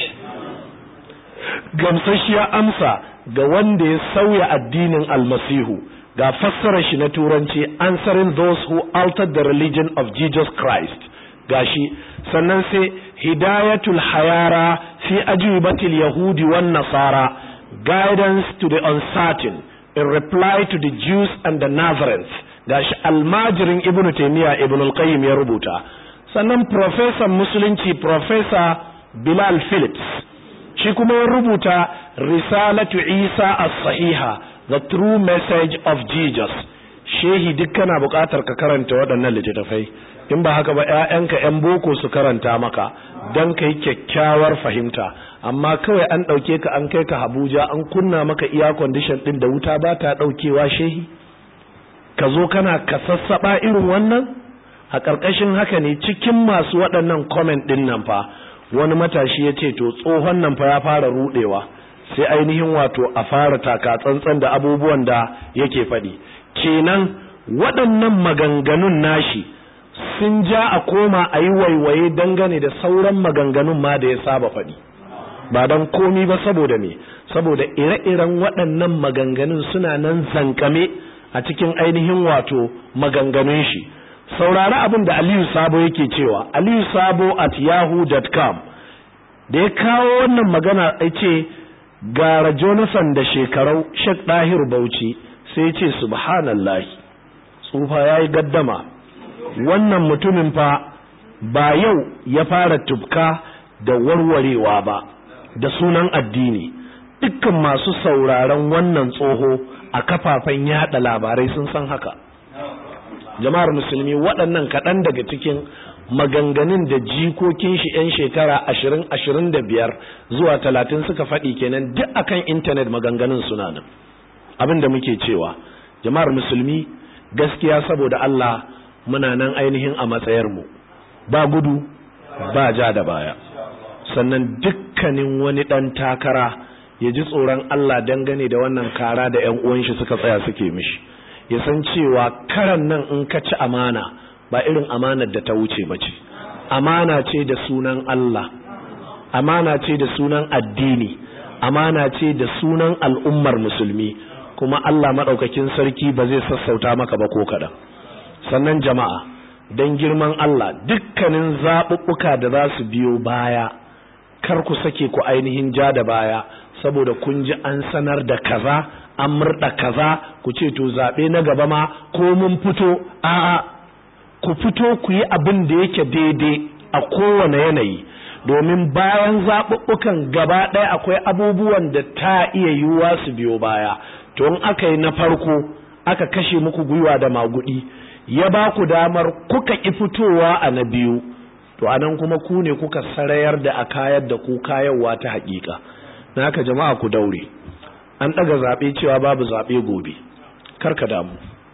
gamsashiya amsa ga wanda ya sauya addinin almasihu. Ga fassarar shi na turanci, answering those who altered the religion of Jesus Christ. Gashi sannan sai hidayatul hayara fi ajibatil yahudi wan nasara, guidance to the uncertain in reply to the Jews and the Nazarenes. Gashi almajirin Ibn Taymiyyah Ibn al-Qayyim ya rubuta. Sannan professor musulunci Professor Bilal Phillips, shi kuma ya rubuta risalatu Isa as-sahiha, the true message of Jesus. Shehi duk kana buƙatar ka karanta waɗannan littattafai, in ba haka ba ƴaƴanka ƴan boko su karanta maka dan kai kyakkyawar fahimta. Amma kawai an ɗauke ka an kai ka Abuja, an kunna maka iya condition ɗin da wuta ba ta ɗaukewa shehi, ka zo kana kasassaba irin wannan. A ƙarƙashin haka ne cikin masu waɗannan comment ɗin nan fa wani matashi ya ce to tsohon nan fa ya fara rudewa, sai ainihin wato a fara taka tsantsan da abubuwan da yake faɗi. Kenan waɗannan maganganun nashi sun ja a koma a yi waiwaye dangane da sauran maganganun ma da ya saba faɗi, ba don komi ba saboda me, saboda ire-iren waɗannan maganganun suna nan zankame a cikin ainihin wato maganganun shi. Saurari abin da Aliyu Sabo yake cewa, Aliyu Sabo at yahoo dot com, da ya kawo wannan magana ya ce gara Jonathan da shekarau Sheikh Dahir Bauchi, sai ce subhanallahi, tsufa yayi gaddama, wannan mutumin fa ba yau ya fara tubka da warwarewa ba da sunan addini. Dukkan masu sauraron wannan tsoho a kafafen yada labarai sun san haka. Jama'ar musulmi, waɗannan kaɗan daga cikin maganganun da jikokin shi 'yan shekara ashirin ashirin da biyar zuwa talatin suka faɗi kenan, duk akan intanet maganganun suna nan. Abin da muke cewa, jama'ar musulmi, gaskiya saboda Allah muna nan ainihin a matsayarmu, ba gudu ba ja da baya. Sannan dukkanin wani ɗan takara ya ji tsoron Allah dangane da wannan kara da 'yan uwan shi suka tsaya suke mishi, ya san cewa karan nan in ka ci amana ba irin amanar da ta wuce ba ce, amana ce da sunan Allah, amana ce da sunan addini, amana ce da sunan al'ummar musulmi, kuma Allah maɗaukakin sarki ba zai sassauta maka ba ko kaɗan. Sannan jama'a, don girman Allah, dukkanin zaɓuɓɓuka da za su biyo baya, kar ku sake ku ainihin ja da baya saboda kun ji an sanar da kaza, an murda kaza, ku ce to zaɓe na gaba ma ko mun fito. A'a, ku fito ku yi abin da yake daidai a kowane yanayi, domin bayan zaɓuɓɓukan gaba ɗaya akwai abubuwan da ta iya yiwuwa su biyo baya. To in aka yi na farko aka kashe muku gwiwa da magudi, ya ba ku damar kuka ki fitowa a na biyu, to anan kuma ku ne kuka sarayar da a kayar da ku kayarwa ta haƙiƙa. Na haka jama'a ku daure, an ɗaga zaɓe cewa babu zaɓe gobe, karka damu,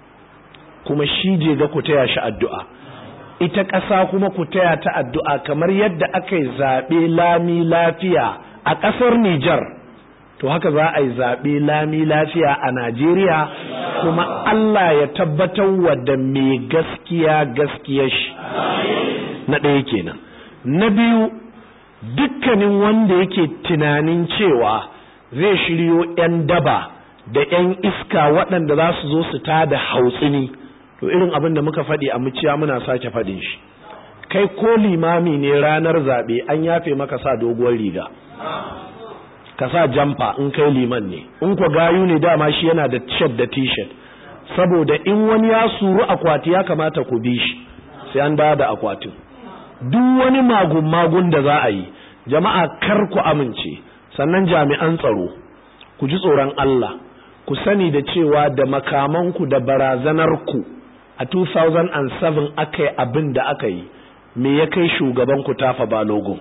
kuma shi je ga ku taya shi addu'a, ita ƙasa kuma ku taya ta addu'a kamar yadda aka yi zaɓe lami lafiya a ƙasar Nijar, to haka za a yi zaɓe lami lafiya a Najeriya, kuma Allah ya tabbatar wa da mai gaskiya gaskiyar shi. Na ɗaya kenan. Na biyu, dukkanin wanda yake tunanin cewa zai shiryo 'yan daba da 'yan iska waɗanda za su zo su tada hautsini, to irin abin da muka faɗi a muciya muna sake faɗin shi. Kai ko limami ne ranar zaɓe an yafe maka sa doguwar riga, ka sa jamfa in kai liman ne, in ku gayu ne dama shi yana da shirt da t-shirt, saboda in wani ya suru akwati ya kamata ku bi shi sai an dawo da akwatin. Duk wani magun magun da za a yi, jama'a kar ku amince. Sannan jami'an tsaro, ku ji tsoron Allah, ku sani da cewa da makamanku da barazanarku a two thousand seven aka yi abin da aka yi, me ya kai shugabanku Tafa Balogun?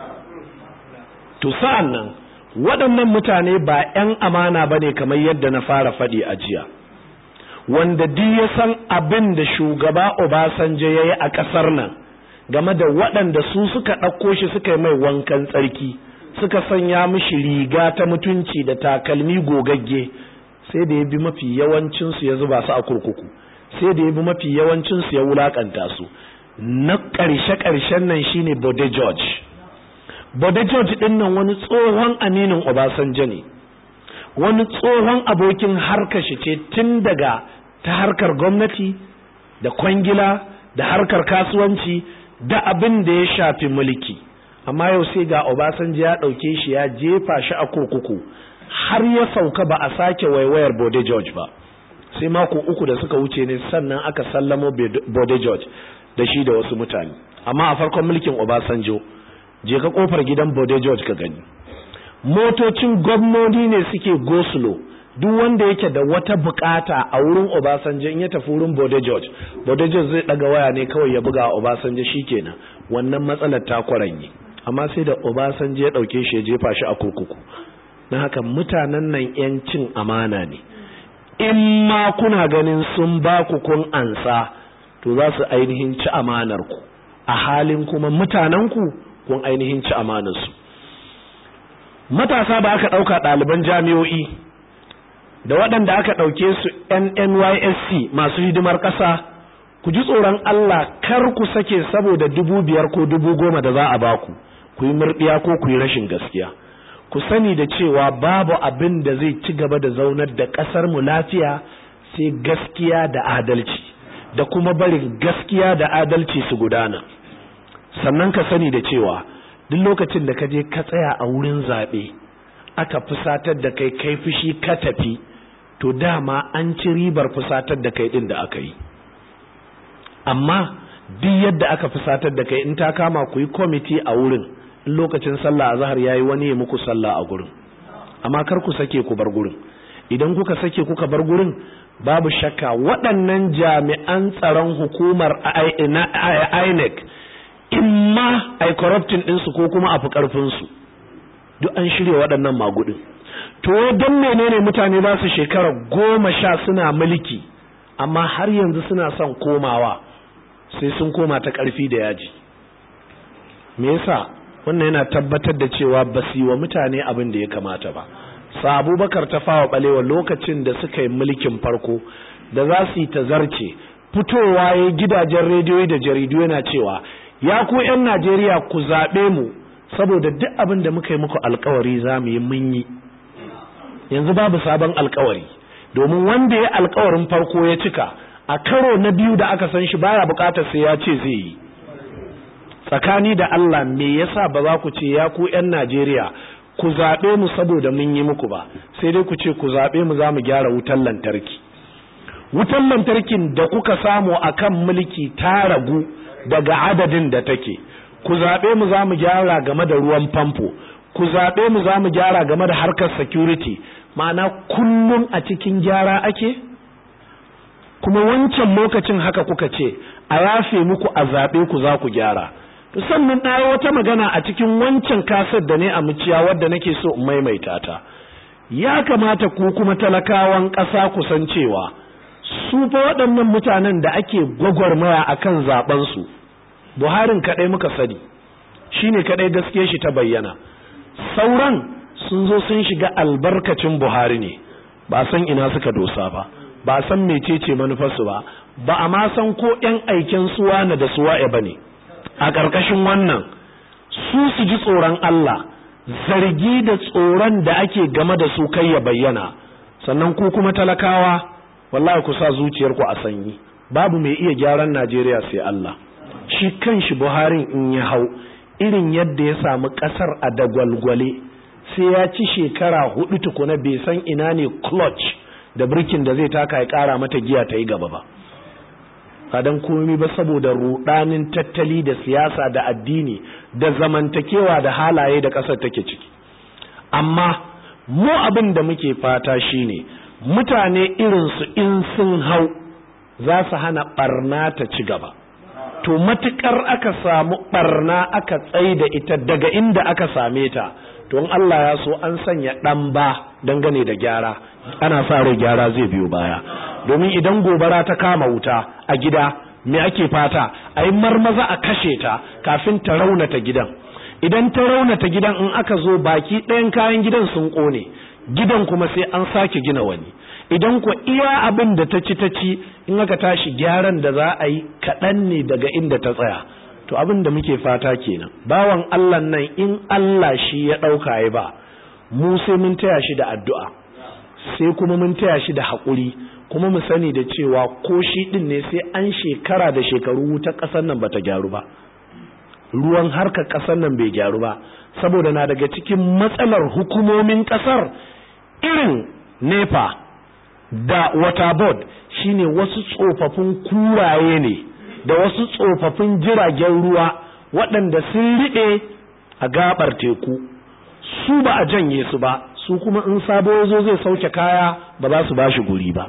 To sa'an nan waɗannan mutane ba 'yan amana ba ne kamar yadda na fara faɗi a jiya, wanda duk ya san abin da shugaba Obasanjo ya yi a ƙasar nan game da waɗanda su suka ɗauko shi suka yi mai wankan tsarki, suka sanya mishi riga ta mutunci da takalmi gogagge, sai da ya bi mafi yawancinsu ya zuba su a kurkuku, sai da ya bi mafi yawancinsu ya wulaƙanta su. Na ƙarshe-ƙarshen nan shine Bode George. Bode George ɗin nan wani tsohon aminin Obasanjo ne, wani tsohon abokin harkar shi ce tun daga ta harkar gwamnati da kwangila da harkar kasuwanci da abin da ya shafi mulki. Amma yau sai ga Obasanjo ya ɗauke shi ya jefa shi a kurkuku, har ya sauka ba a sake waiwayar Bode George ba. Sai mako uku da suka wuce ne sannan aka sallamo Bode George da shi da wasu mutane. Amma a farkon mulkin Obasanjo, je ka kofar gidan Bode George ka gani, motocin gwamnoni ne suke gosulo. Duk wanda yake da wata bukata a wurin Obasanjo in ya tafi wurin Bode George, Bode George zai daga waya ne kawai ya buga Obasanjo, shikenan wannan matsalar ta kwaranye. Amma sai da Obasanjo ya dauke shi ya jefa shi a kurkuku. Na haka mutanen nan yan cin amana ne. In ma kuna ganin sun ba ku kun ansa, to za su ainihin ci amanar ku, a halin kuma mutanen ku kun ainihin ci amanar su. matasa ba aka ɗauka ɗaliban jami'o'i da waɗanda aka ɗauke su N N Y S C masu hidimar ƙasa, ku ji tsoron Allah kar ku sake saboda dubu biyar ko dubu goma da za a baku ku yi murɗiya ko ku yi rashin gaskiya. Ku sani da cewa babu abin da zai ci gaba da zaunar da ƙasar mu lafiya sai gaskiya da adalci, da kuma barin gaskiya da adalci su gudana. Sannan ka sani da cewa duk lokacin da ka je ka tsaya a wurin zaɓe aka fusatar da kai kai fushi ka tafi, to dama an ci ribar fusatar da kai ɗin da aka yi. Amma duk yadda aka fusatar da kai, in ta kama ku yi kwamiti a wurin, in lokacin sallah azhar yayi wani ya muku sallah a gurin, amma kar ku sake ku bar gurin. Idan kuka sake kuka bar gurin, babu shakka waɗannan jami'an tsaron hukumar I N E C imma ai corrupting ɗinsu ko kuma a fi ƙarfinsu, duk an shirya waɗannan magudin. To don menene mutane ba su shekara goma sha suna mulki amma har yanzu suna son komawa, sai sun koma ta ƙarfi da yaji? Me yasa? Wannan yana tabbatar da cewa ba su yi wa mutane abin da ya kamata ba. Sa Abubakar Tafawa Balewa lokacin da suka yi mulkin farko, da za su yi tazarce, fitowa ya gidajen rediyo da jaridu yana cewa ya ku 'yan Najeriya ku zaɓe mu saboda duk abin da muka yi muku alkawari za mu yi mun yi. Yanzu babu sabon alkawari, domin wanda ya alkawarin farko ya cika, a karo na biyu da aka san shi baya bukatar sai ya ce zai yi. Tsakani da Allah, me yasa ba za ku ce ya ku 'yan Najeriya ku zaɓe mu saboda mun yi muku ba, sai dai ku ce ku zaɓe mu za mu gyara wutar lantarki. Wutar lantarkin da kuka samu akan mulki ta ragu daga adadin da take. Ku zaɓe mu za mu gyara game da ruwan famfo, ku zaɓe mu za mu gyara game da harkar security. Ma'ana kullum a cikin gyara ake? Kuma wancan lokacin haka kuka ce a yafe muku a zaɓe ku za ku gyara. Sannan ɗaya wata magana a cikin wancan kasar da ne a muciya wadda nake so in maimaita ta. Ya kamata ku kuma talakawan ƙasa ku san cewa su fa waɗannan mutanen da ake gwagwarmaya akan zaben su, Buharin kaɗai muka sani, shine kaɗai gaske shi ta bayyana. Sauran sun zo sun shiga albarkacin Buhari ne, ba san ina suka dosa ba, ba san mecece manufarsu ba, ba a ma san ko ƴan aiken suwa na da suwa'e ba ne. A ƙarƙashin wannan, su su ji tsoron Allah, zargi da tsoron da ake game da su kai ya bayyana. Sannan ku kuma talakawa, wallahi ku sa zuciyarku a sanyi, babu mai iya gyaran Najeriya sai Allah. Shi kanshi Buharin in ya hau, irin yadda ya samu ƙasar a dagwalgwale, sai ya ci shekara hudu tukuna bai san ina ne clutch da birkin da zai taka ya ƙara mata giya ta yi gaba ba. Kadan komai ba saboda rudanin tattali da siyasa da addini da zamantakewa da halaye da ƙasar take ciki. Amma mu abin da muke fata shine mutane irin su in sun hau za su hana barna ta ci gaba. To matukar aka samu barna aka tsaida ita daga inda aka same ta, to in Allah ya so an sanya dan ba dangane da gyara, ana sa rai gyara zai biyo baya. Domin idan gobara ta kama wuta a gida, me ake fata? A yi marmaza a kashe ta kafin ta raunata gidan. Idan ta raunata gidan, in aka zo baki ɗayan kayan gidan sun ƙone, gidan kuma sai an sake gina wani. Idan ku iya abin da ta ci ta ci, in aka tashi gyaran da za a yi kaɗan ne daga inda ta tsaya. To abin da muke fata kenan. Bawan Allah nan in Allah shi ya ɗauka ya ba, mu sai mun taya shi da addu'a, sai kuma mun taya shi da haƙuri, kuma mu sani da cewa ko shi din ne sai an shekara da shekaru wuta ƙasar nan bata gyaru ba, ruwan harkar ƙasar nan bai gyaru ba, saboda na daga cikin matsalar hukumomin ƙasar irin nepa da water board shine wasu tsofaffin kuraye ne da wasu tsofaffin jiragen ruwa waɗanda sun riɗe a gabar teku, su ba a janye su ba, su kuma in sabo zo zai sauke kaya ba za su ba shi guri ba.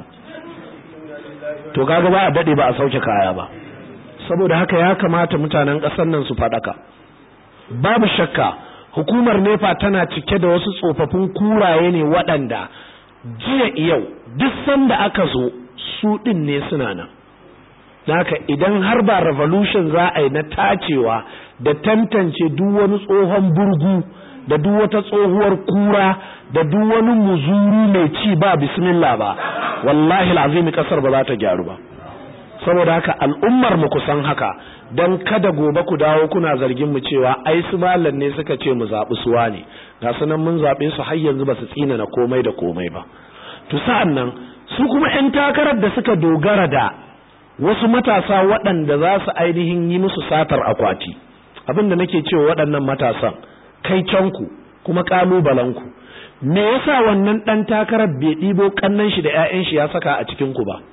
To kaga ba a dade ba a sauke kaya ba. Saboda haka ya kamata mutanen ƙasar nan su faɗaka. Babu shakka hukumar nepa tana cike da wasu tsofaffin kuraye ne waɗanda jiya yau duk sanda aka zo su ɗin ne suna nan. Haka idan har ba revolution za a yi na tacewa da tantance duk wani tsohon burgu da duk wata tsohuwar kura da duk wani muzuru mai ci ba bismillah ba, wallahi alazimi kasar ba za ta gyaru ba. Saboda haka al'ummar mu kusan haka, dan kada gobe ku dawo kuna zargin mu cewa ai su malan ne suka ce mu zabi suwa ne, ga sunan mun zabe su har yanzu ba su tsina na komai da komai ba. To sa'an nan su kuma ƴan takarar da suka dogara da wasu matasa waɗanda za su ainihin yi musu satar akwati, abinda nake cewa waɗannan matasan kai canku kuma ƙalubalenku, me yasa wannan ɗan takarar bai ɗibo ƙannan shi da ƴaƴan shi ya saka a cikin ku ba?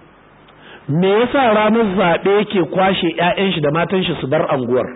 Me yasa ranar zaɓe yake kwashe ƴaƴan shi da matan shi su bar anguwar?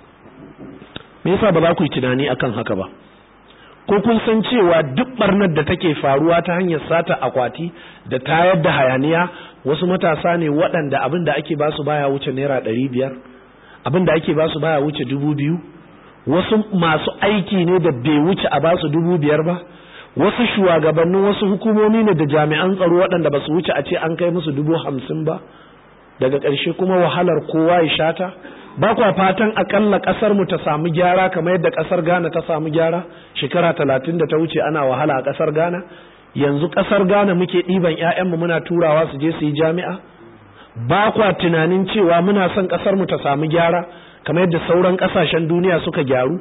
Me yasa ba za ku yi tunani akan haka ba? Ko kun san cewa duk barnar da take faruwa ta hanyar sata akwati da tayar da hayaniya wasu matasa ne waɗanda abin da ake basu baya wuce naira ɗari biyar, abin da ake basu baya wuce dubu biyu, wasu masu aiki ne da bai wuce a basu dubu biyar ba, wasu shugabannin wasu hukumomi ne da jami'an tsaro waɗanda ba su wuce a ce an kai musu dubu hamsin ba, daga ƙarshe kuma wahalar kowa ya shata. Ba kwa fatan akalla ƙasar mu ta samu gyara kamar yadda ƙasar Ghana ta samu gyara shekara talatin da ta wuce ana wahala a ƙasar Ghana? Yanzu ƙasar Ghana muke ɗiban ƴaƴanmu muna turawa su je su yi jami'a? Ba kwa tunanin cewa muna son ƙasar mu ta samu gyara kamar yadda sauran ƙasashen duniya suka gyaru?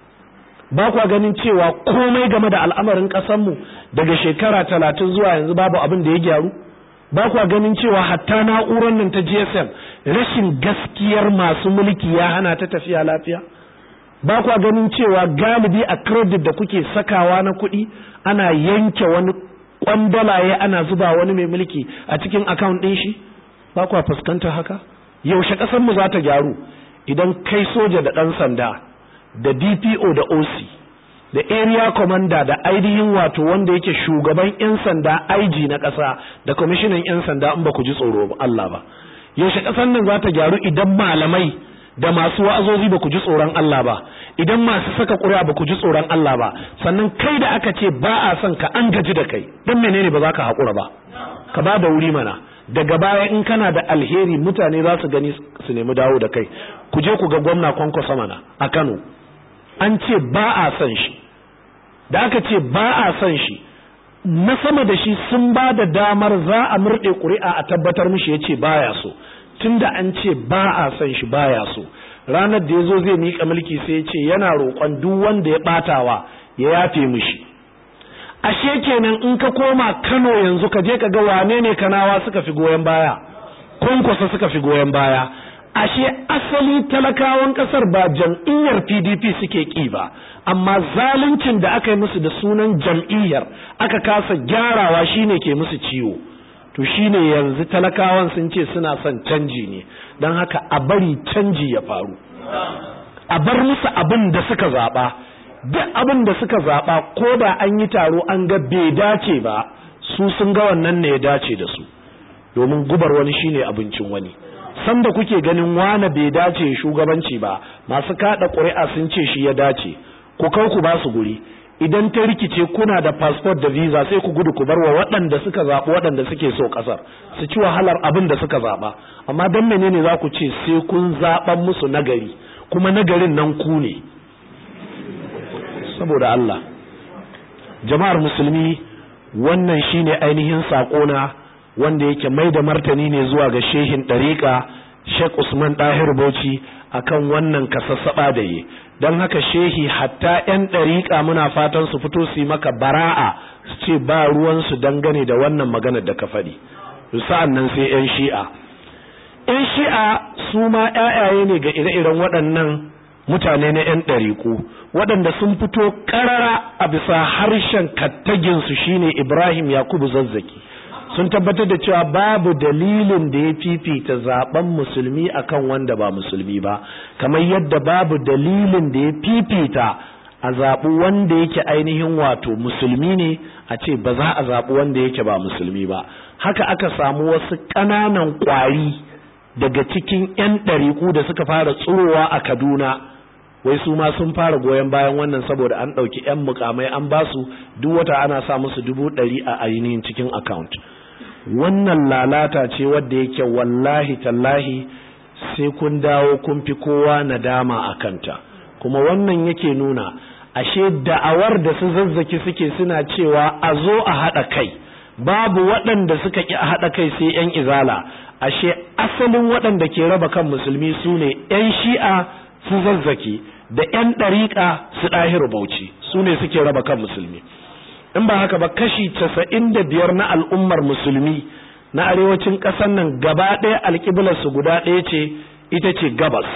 Ba kwa ganin cewa komai game da al'amarin ƙasar mu daga shekara talatin zuwa yanzu babu abin da ya gyaru? Ba kwa ganin cewa hatta na'urar nan ta G S M rashin gaskiyar masu mulki ya hana ta tafiya lafiya? Ba kwa ganin cewa galibi a credit da kuke sakawa na kuɗi ana yanke wani kwandalaye ana zuba wani mai mulki a cikin account ɗin shi? Ba kwa fuskantar haka? Yaushe ƙasar mu za ta gyaru idan kai soja da ɗan sanda da D P O da O C da area commander da ainihin wato wanda yake shugaban yan sanda I G na ƙasa da kwamishinan yan sanda in ba ku ji tsoro Allah ba? Yaushe ƙasar nan za ta gyaru idan malamai da masu wa'azozi ba ku ji tsoron Allah ba, idan masu saka ƙuri'a ba ku ji tsoron Allah ba, sannan kai da aka ce ba a son ka an gaji da kai, dan menene ba za ka haƙura ba? Ka ba da wuri mana, daga baya in kana da alheri mutane za su gani su nemi dawo da kai. Ku je ku ga gwamna Kwankwaso mana a Kano, an ce ba a son shi, da aka ce ba a son shi na sama da shi sun ba da damar za a murɗe ƙuri'a a tabbatar mishi ya ce baya so, tunda an ce ba a son shi baya so, ranar da ya zo zai miƙa mulki sai ya ce yana roƙon duk wanda ya ɓatawa ya yafe mishi. Ashe kenan in ka koma Kano yanzu ka je ka ga wane ne Kanawa suka fi goyon baya, Kwankwaso suka fi goyon baya. Ashe asali talakawan kasar ba jam'iyyar P D P suke ƙi ba, amma zaluncin da aka yi musu da sunan jam'iyyar aka kasa gyarawa shine ke musu ciwo. To shine yanzu talakawan sun ce suna son canji ne, don haka a bari canji ya faru, a bar musu abin da suka zaɓa. Duk abin da suka zaɓa ko da an yi taro an ga bai dace ba, su sun ga wannan ne ya dace da su, domin gubar wani shine abincin wani. Sanda kuke ganin wane bai dace shugabanci ba, masu kada ƙuri'a sun ce shi ya dace, ku kau ku ba su guri. Idan ta rikice kuna da passport da visa sai ku gudu ku bar wa waɗanda suka zaɓi waɗanda suke so ƙasar su ci wahalar abin da suka zaɓa. Amma don menene za ku ce sai kun zaɓan musu nagari, kuma nagarin nan ku ne? Saboda Allah, jama'ar musulmi, wannan shine ainihin saƙona wanda yake mai da martani ne zuwa ga shehin ɗariƙa Sheikh Usman Ɗahir Bauchi akan wannan kasassaɓa da yi. Don haka shehi, hatta 'yan ɗariƙa muna fatan su fito su yi maka bara'a su ce ba ruwansu dangane da wannan maganar da ka faɗi. Sa'an nan sai 'yan shi'a. 'Yan shi'a su ma 'ya'yaye ne ga ire-iren waɗannan mutane na 'yan ɗariƙu waɗanda sun fito ƙarara a bisa harshen kattaginsu shine Ibrahim Yakubu Zazzaki. Sun tabbatar da cewa babu dalilin da ya fifita zaben musulmi akan wanda ba musulmi ba, kamar yadda babu dalilin da ya fifita a zaɓi wanda yake ainihin wato musulmi ne a ce ba za a zaɓi wanda yake ba musulmi ba. Haka aka samu wasu ƙananan ƙwari daga cikin 'yan ɗariƙu da suka fara tsurowa a Kaduna, wai su ma sun fara goyon bayan wannan saboda an ɗauki 'yan mukamai an ba su duk wata ana sa musu dubu ɗari a ainihin cikin account. Wannan lalata ce wadda yake wallahi tallahi sai kun dawo kun fi kowa nadama a kanta, kuma wannan yake nuna ashe da'awar da su Zazzaki suke suna cewa a zo a haɗa kai, babu waɗanda suka ƙi a haɗa kai sai 'yan izala, ashe asalin waɗanda ke raba kan musulmi su ne 'yan shi'a su Zazzaki da 'yan ɗariƙa su Ɗahiru Bauchi, su ne suke raba kan musulmi. In ba haka ba kashi casa'in da biyar na al'ummar musulmi na arewacin ƙasar nan gaba ɗaya alƙiblarsu guda ɗaya ce, ita ce gabas.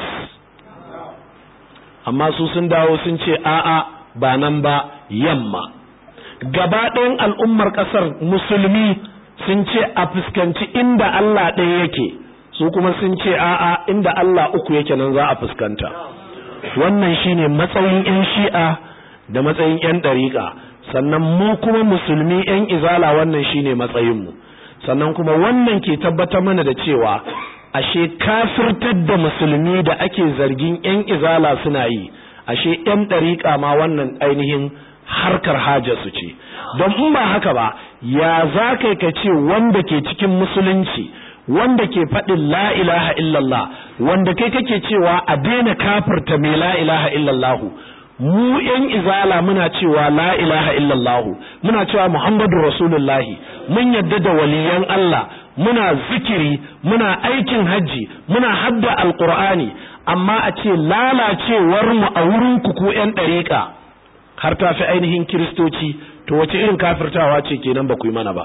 Amma su sun dawo sun ce a'a ba nan ba yamma. Gaba ɗayan al'ummar ƙasar musulmi sun ce a fuskanci inda Allah ɗaya yake, su kuma sun ce a'a inda Allah uku yake nan za a fuskanta. Wannan shine matsayin 'yan shi'a da matsayin 'yan ɗariƙa, sannan mu kuma musulmi 'yan izala wannan shine matsayinmu. Sannan kuma wannan ke tabbatar mana da cewa ashe kafirtar da musulmi da ake zargin 'yan izala suna yi, ashe 'yan ɗariƙa ma wannan ainihin harkar hajarsu ce. Don in ba haka ba, ya za kai ka ce wanda ke cikin musulunci, wanda ke faɗin la ilaha illallah, wanda kai kake cewa a daina kafirta mai la ilaha illallahu, mu 'yan izala muna cewa la ilaha illallahu, muna cewa Muhammadu Rasulullahi, mun yadda da waliyan Allah, muna zikiri, muna aikin hajji, muna hadda alqur'ani, amma a ce lalacewar mu a wurin ku ko 'yan ɗariƙa har ta fi ainihin kiristoci, to wace irin kafirtawa ce kenan ba ku yi mana ba?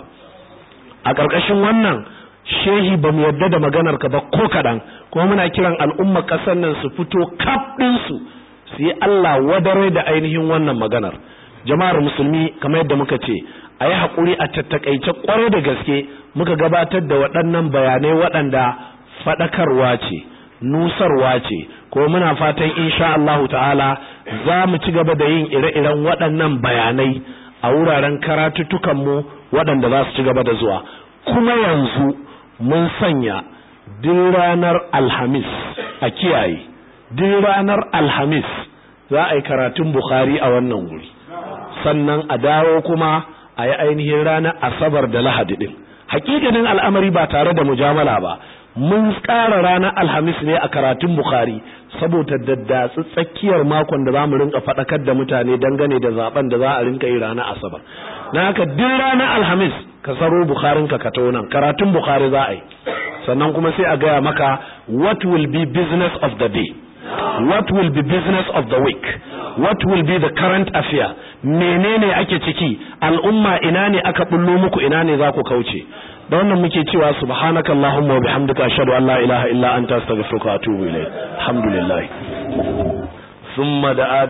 A ƙarƙashin wannan shehi ba mu yadda da maganar ka ba ko kaɗan, kuma muna kiran al'ummar ƙasar nan su fito kaf ɗinsu su yi Allah wadare da ainihin wannan maganar. Jama'ar musulmi, kamar yadda muka ce, a yi haƙuri a tattakaice ƙwarai da gaske muka gabatar da waɗannan bayanai waɗanda faɗakarwa ce, nusarwa ce, ko muna fatan insha Allahu ta'ala za mu ci gaba da yin ire-iren waɗannan bayanai a wuraren karatuttukanmu waɗanda za su ci gaba da zuwa. Kuma yanzu mun sanya duk ranar Alhamis, a kiyaye, duk ranar Alhamis za a yi karatun Bukhari a wannan wuri, sannan a dawo kuma a yi ainihin ranar Asabar da Lahadi din. Hakikanin al'amari ba tare da mujamala ba, mun ƙara ranar Alhamis ne a karatun Bukhari saboda daddatsi tsakiyar makon da za mu rinka faɗakar da mutane dangane da zaben da za a rinka yi ranar Asabar. Na haka duk ranar Alhamis ka saro Bukharin ka kato nan, karatun Bukhari za a yi, sannan kuma sai a gaya maka what will be business of the day, what will be business of the week, what will be the current affair, menene ake ciki, al'umma ina ne aka bullo muku, ina ne za ku kauce. Da wannan muke cewa subhanaka allahumma wa bihamdika ashhadu an la ilaha illa anta astaghfiruka wa atubu ilayk. Alhamdulillah. Thumma da